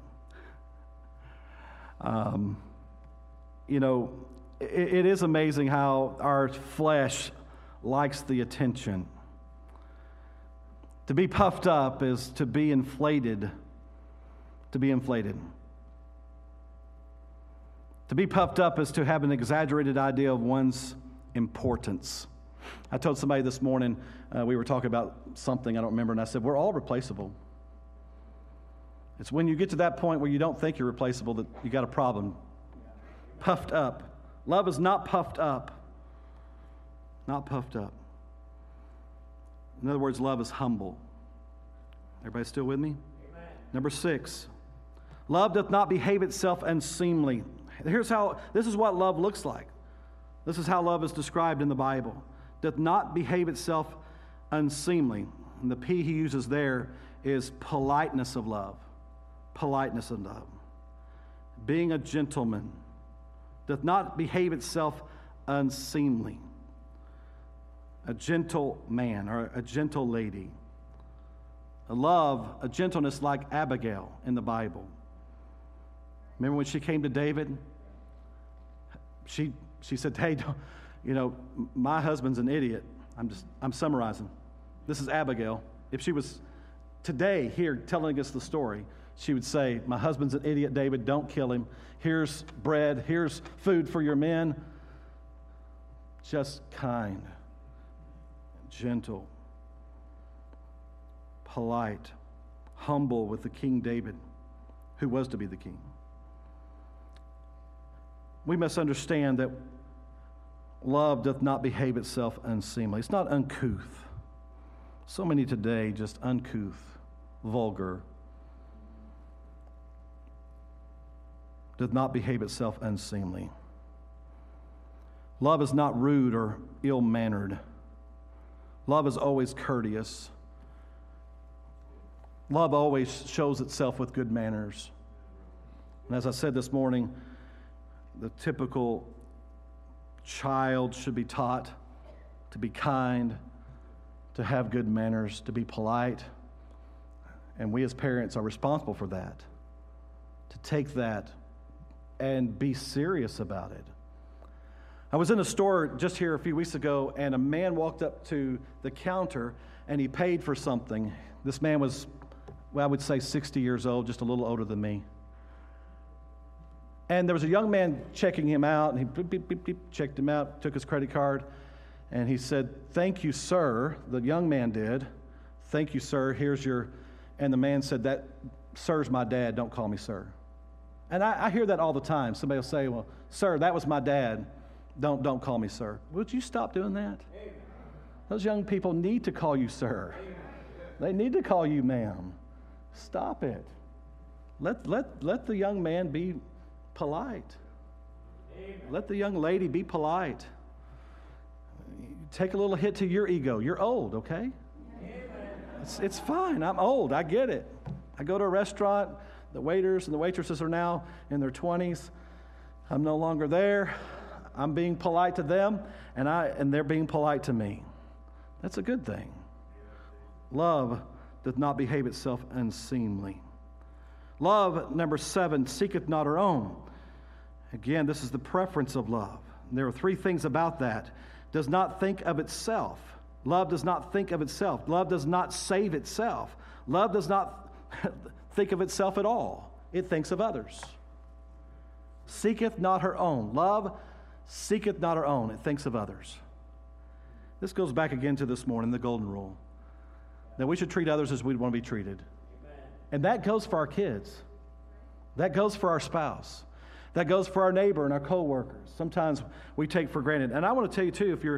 A: Um, you know, it, it is amazing how our flesh likes the attention. To be puffed up is to be inflated. To be inflated. To be puffed up is to have an exaggerated idea of one's importance. I told somebody this morning, uh, we were talking about something, I don't remember, and I said, we're all replaceable. It's when you get to that point where you don't think you're replaceable that you got a problem. Puffed up. Love is not puffed up. Not puffed up. In other words, love is humble. Everybody still with me? Amen. Number six. Love doth not behave itself unseemly. Here's how, this is what love looks like. This is how love is described in the Bible. Doth not behave itself unseemly. And the P he uses there is politeness of love. Politeness of love. Being a gentleman. Doth not behave itself unseemly. A gentle man or a gentle lady. A love, a gentleness like Abigail in the Bible. Remember when she came to David? She she said, hey, don't, you know, my husband's an idiot. I'm just, I'm summarizing. This is Abigail. If she was today here telling us the story, she would say, my husband's an idiot, David, don't kill him. Here's bread, here's food for your men. Just kind, gentle, polite, humble with the King David, who was to be the king. We must understand that love doth not behave itself unseemly. It's not uncouth. So many today just uncouth, vulgar. Doth not behave itself unseemly. Love is not rude or ill-mannered. Love is always courteous. Love always shows itself with good manners. And as I said this morning, the typical child should be taught to be kind, to have good manners, to be polite. And we as parents are responsible for that, to take that and be serious about it. I was in a store just here a few weeks ago, and a man walked up to the counter, and he paid for something. This man was, well, I would say sixty years old, just a little older than me. And there was a young man checking him out, and he beep, beep, beep, beep, checked him out, took his credit card, and he said, thank you, sir. The young man did. Thank you, sir. Here's your, and the man said, that, sir's my dad. Don't call me sir. And I, I hear that all the time. Somebody will say, well, sir, that was my dad. Don't, don't call me sir. Would you stop doing that? Amen. Those young people need to call you sir. Amen. They need to call you ma'am. Stop it. Let, let, let the young man be polite. Amen. Let the young lady be polite. Take a little hit to your ego. You're old, okay? Amen. It's, it's fine. I'm old. I get it. I go to a restaurant. The waiters and the waitresses are now in their twenties. I'm no longer there. I'm being polite to them, and I and they're being polite to me. That's a good thing. Love doth not behave itself unseemly. Love, number seven, seeketh not her own. Again, this is the preference of love. And there are three things about that. Does not think of itself. Love does not think of itself. Love does not save itself. Love does not think of itself at all. It thinks of others. Seeketh not her own. Love seeketh not her own. It thinks of others. This goes back again to this morning, the golden rule. That we should treat others as we'd want to be treated. Amen. And that goes for our kids. That goes for our spouse. That goes for our neighbor and our coworkers. Sometimes we take for granted. And I want to tell you too, if you're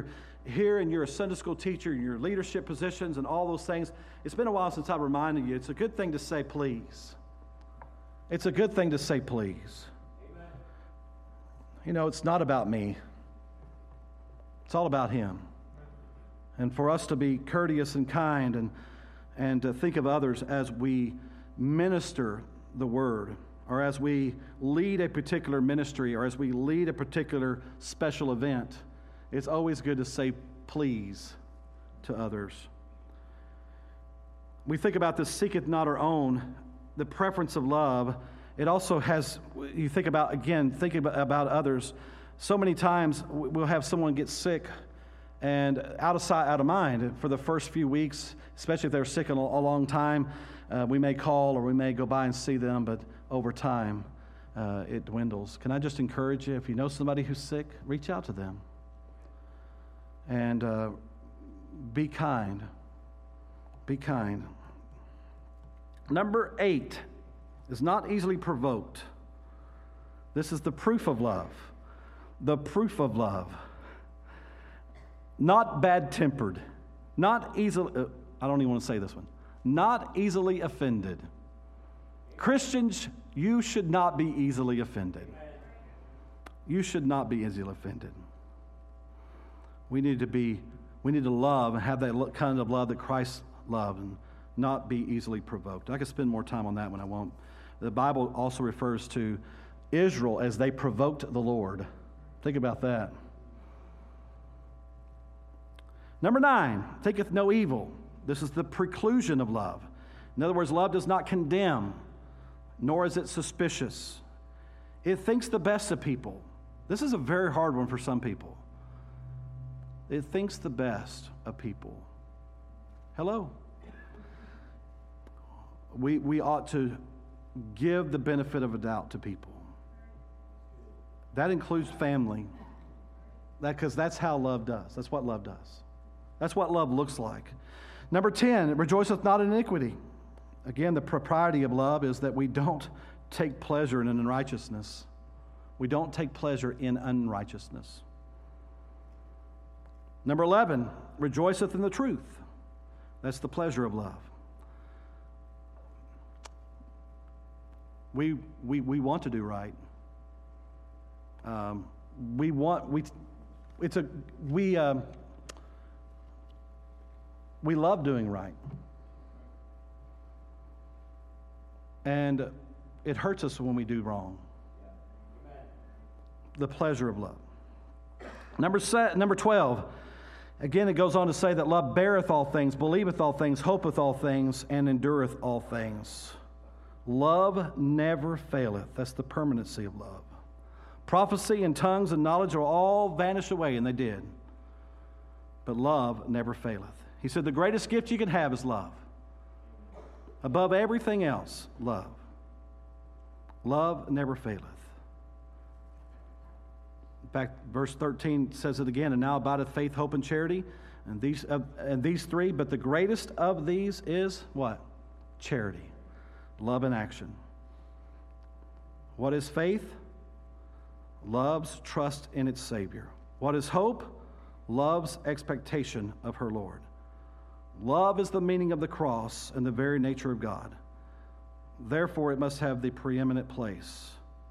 A: here and you're a Sunday school teacher, your leadership positions and all those things, it's been a while since I've reminded you, it's a good thing to say please. It's a good thing to say please. Amen. You know, it's not about me. It's all about Him. And for us to be courteous and kind and, and to think of others as we minister the Word, or as we lead a particular ministry, or as we lead a particular special event, it's always good to say please to others. We think about this seeketh not our own, the preference of love. It also has, you think about, again, thinking about, about others. So many times we'll have someone get sick and out of sight, out of mind for the first few weeks, especially if they're sick a, a long time. Uh, we may call or we may go by and see them, but over time uh, it dwindles. Can I just encourage you, if you know somebody who's sick, reach out to them. And uh, be kind. Be kind. Number eight is not easily provoked. This is the proof of love. The proof of love. Not bad-tempered. Not easily, uh, I don't even want to say this one. Not easily offended. Christians, you should not be easily offended. You should not be easily offended. We need to be, we need to love and have that kind of love that Christ loved and not be easily provoked. I could spend more time on that when I won't. The Bible also refers to Israel as they provoked the Lord. Think about that. Number nine, thinketh no evil. This is the preclusion of love. In other words, love does not condemn, nor is it suspicious. It thinks the best of people. This is a very hard one for some people. It thinks the best of people. Hello? We, we ought to give the benefit of a doubt to people. That includes family. That, because that's how love does. That's what love does. That's what love looks like. Number ten, it rejoiceth not in iniquity. Again, the propriety of love is that we don't take pleasure in unrighteousness. We don't take pleasure in unrighteousness. Number eleven, rejoiceth in the truth. That's the pleasure of love. We we we want to do right. Um, we want we it's a we um, we love doing right, and it hurts us when we do wrong. The pleasure of love. Number set, number twelve. Again, it goes on to say that love beareth all things, believeth all things, hopeth all things, and endureth all things. Love never faileth. That's the permanency of love. Prophecy and tongues and knowledge will all vanish away, and they did. But love never faileth. He said the greatest gift you can have is love. Above everything else, love. Love never faileth. In fact, verse thirteen says it again, and now abideth faith, hope, and charity, and these uh, and these three, but the greatest of these is what? Charity. Love in action. What is faith? Love's trust in its Savior. What is hope? Love's expectation of her Lord. Love is the meaning of the cross and the very nature of God. Therefore, it must have the preeminent place.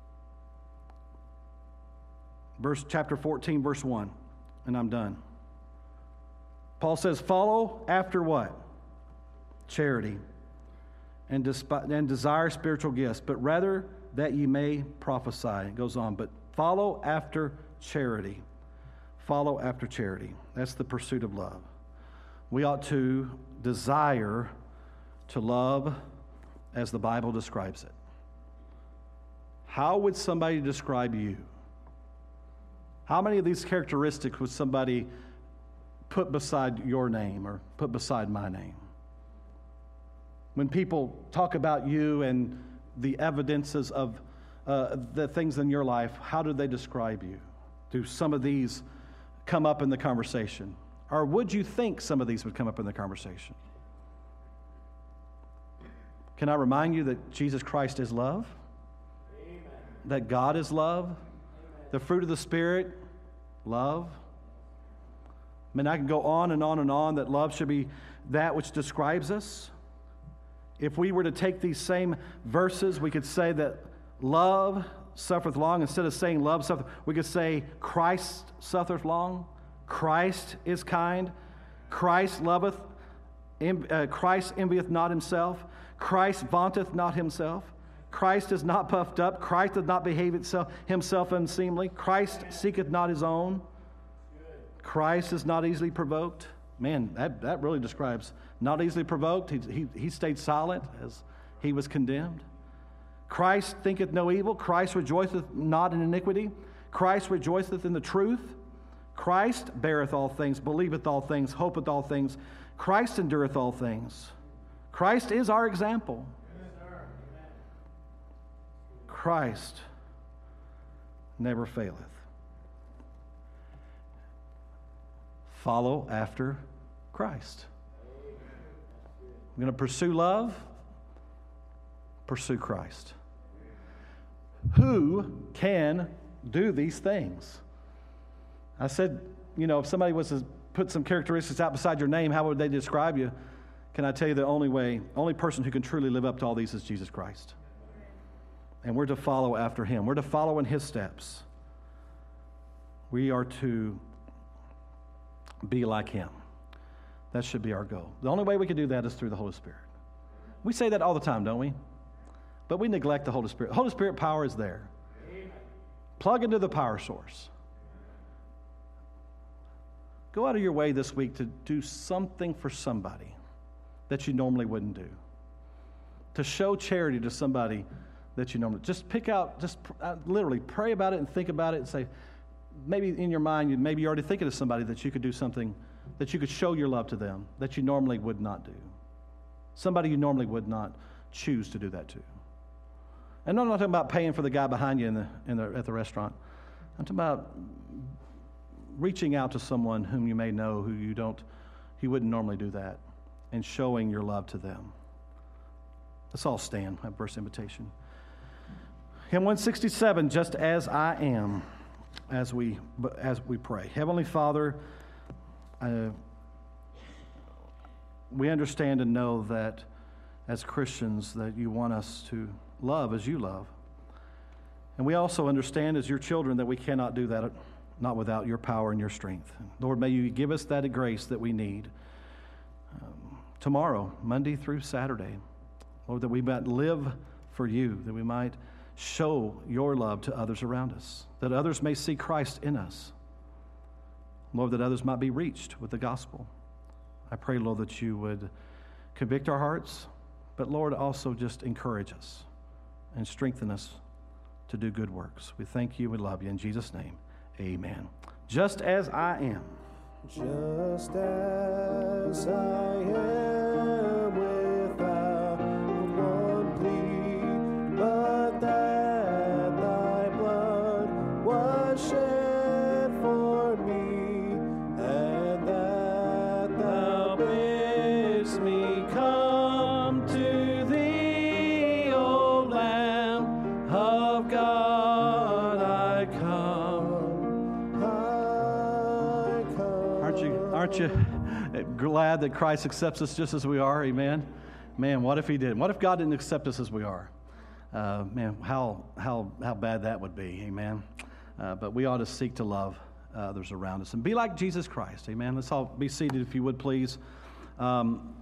A: Verse chapter fourteen, verse one, and I'm done. Paul says, follow after what? Charity, and, despi- and desire spiritual gifts, but rather that ye may prophesy. It goes on, but follow after charity. Follow after charity. That's the pursuit of love. We ought to desire to love as the Bible describes it. How would somebody describe you? How many of these characteristics would somebody put beside your name or put beside my name? When people talk about you and the evidences of uh, the things in your life, how do they describe you? Do some of these come up in the conversation? Or would you think some of these would come up in the conversation? Can I remind you that Jesus Christ is love? Amen. That God is love? Amen. The fruit of the Spirit, love. I mean, I can go on and on and on that love should be that which describes us. If we were to take these same verses, we could say that love suffereth long. Instead of saying love suffereth, we could say Christ suffereth long. Christ is kind. Christ loveth. Uh, Christ envieth not himself. Christ vaunteth not himself. Christ is not puffed up. Christ doth not behave itself, himself unseemly. Christ seeketh not his own. Christ is not easily provoked. Man, that, that really describes not easily provoked. He, he, he stayed silent as he was condemned. Christ thinketh no evil. Christ rejoiceth not in iniquity. Christ rejoiceth in the truth. Christ beareth all things, believeth all things, hopeth all things. Christ endureth all things. Christ is our example. Christ never faileth. Follow after Christ. I'm going to pursue love. Pursue Christ. Who can do these things? I said, you know, if somebody was to put some characteristics out beside your name, how would they describe you? Can I tell you the only way, only person who can truly live up to all these is Jesus Christ. And we're to follow after him. We're to follow in his steps. We are to be like him. That should be our goal. The only way we can do that is through the Holy Spirit. We say that all the time, don't we? But we neglect the Holy Spirit. The Holy Spirit power is there. Amen. Plug into the power source. Go out of your way this week to do something for somebody that you normally wouldn't do. To show charity to somebody that you normally... Just pick out, just uh, literally pray about it and think about it and say, maybe in your mind, you maybe you're already thinking of somebody that you could do something, that you could show your love to them, that you normally would not do. Somebody you normally would not choose to do that to. And I'm not talking about paying for the guy behind you in the, in the, at the restaurant. I'm talking about reaching out to someone whom you may know who you don't, you wouldn't normally do that, and showing your love to them. Let's all stand. Have verse invitation. Hymn one sixty-seven, Just As I Am, as we as we pray. Heavenly Father, uh, we understand and know that as Christians that you want us to love as you love. And we also understand as your children that we cannot do that not without your power and your strength. Lord, may you give us that grace that we need um, tomorrow, Monday through Saturday. Lord, that we might live for you, that we might show your love to others around us, that others may see Christ in us. Lord, that others might be reached with the gospel. I pray, Lord, that you would convict our hearts, but Lord, also just encourage us and strengthen us to do good works. We thank you, we love you. In Jesus' name, amen. Just as I am.
B: Just as I am, without one plea, but that thy blood was shed for me, and that thou bidst me come to thee, O Lamb of God, I come, I come.
A: Aren't you, aren't you glad that Christ accepts us just as we are? Amen. Man, what if he didn't? What if God didn't accept us as we are? Uh, man, how how how bad that would be. Amen. Uh, but we ought to seek to love uh, others around us and be like Jesus Christ. Amen. Let's all be seated, if you would, please. Um,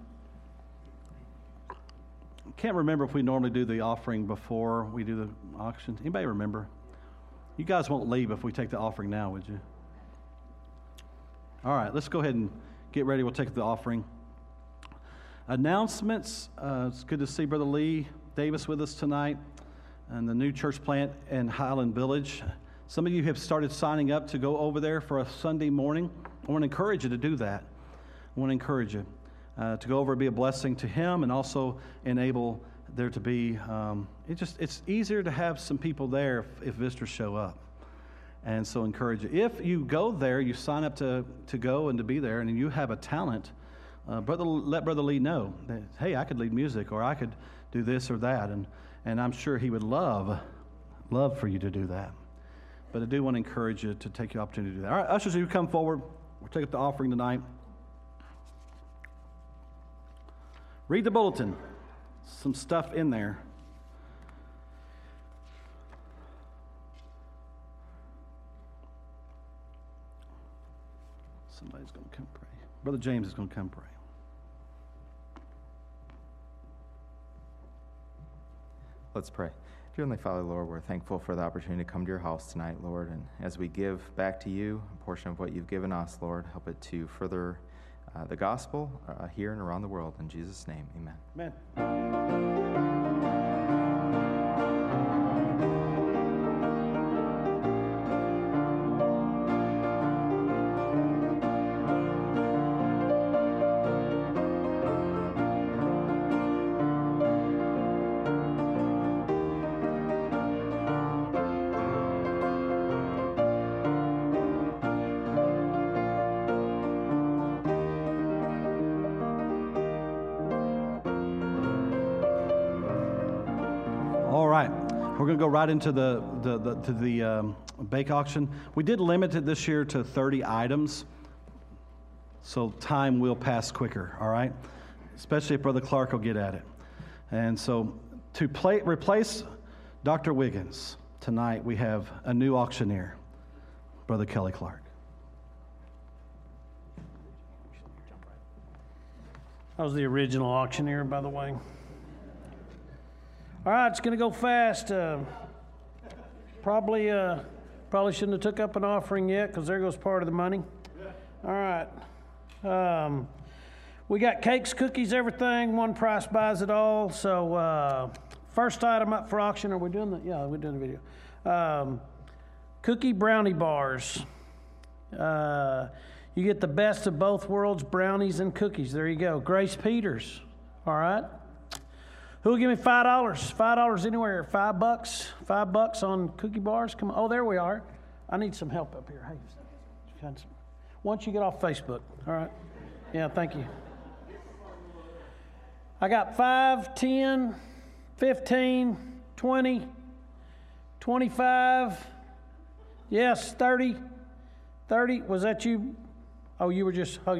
A: can't remember if we normally do the offering before we do the auction. Anybody remember? You guys won't leave if we take the offering now, would you? All right, let's go ahead and get ready. We'll take the offering. Announcements. Uh, it's good to see Brother Lee Davis with us tonight and the new church plant in Highland Village. Some of you have started signing up to go over there for a Sunday morning. I want to encourage you to do that. I want to encourage you uh, to go over and be a blessing to him, and also enable there to be, um, it just it's easier to have some people there if, if visitors show up. And so encourage you. If you go there, you sign up to, to go and to be there, and you have a talent, uh, brother, let Brother Lee know that, hey, I could lead music, or I could do this or that, and, and I'm sure he would love, love for you to do that. But I do want to encourage you to take the opportunity to do that. All right, ushers, you come forward. We'll take up the offering tonight. Read the bulletin. Some stuff in there. Somebody's going to come pray. Brother James is going to come pray.
C: Let's pray. Dear Heavenly Father, Lord, we're thankful for the opportunity to come to your house tonight, Lord. And as we give back to you a portion of what you've given us, Lord, help it to further uh, the gospel uh, here and around the world. In Jesus' name, amen.
A: Amen. All right, we're going to go right into the, the, the to the um, bake auction. We did limit it this year to thirty items, so time will pass quicker. All right, especially if Brother Clark will get at it. And so, to play, replace Doctor Wiggins tonight, we have a new auctioneer, Brother Kelly Clark.
D: I was the original auctioneer, by the way. All right, it's going to go fast. Uh, probably, uh, probably shouldn't have took up an offering yet, because there goes part of the money. All right. Um, we got cakes, cookies, everything. One price buys it all. So, uh, first item up for auction. Are we doing the? Yeah, we're doing the video. Um, cookie brownie bars. Uh, you get the best of both worlds, brownies and cookies. There you go. Grace Peters. All right. Who'll give me five dollars? Five dollars anywhere. Five bucks. Five bucks on cookie bars. Come on. Oh, there we are. I need some help up here. Hey, once you get off Facebook. All right. Yeah. Thank you. I got five, ten, fifteen, twenty, twenty-five. Yes, thirty. Thirty. Was that you? Oh, you were just hugging.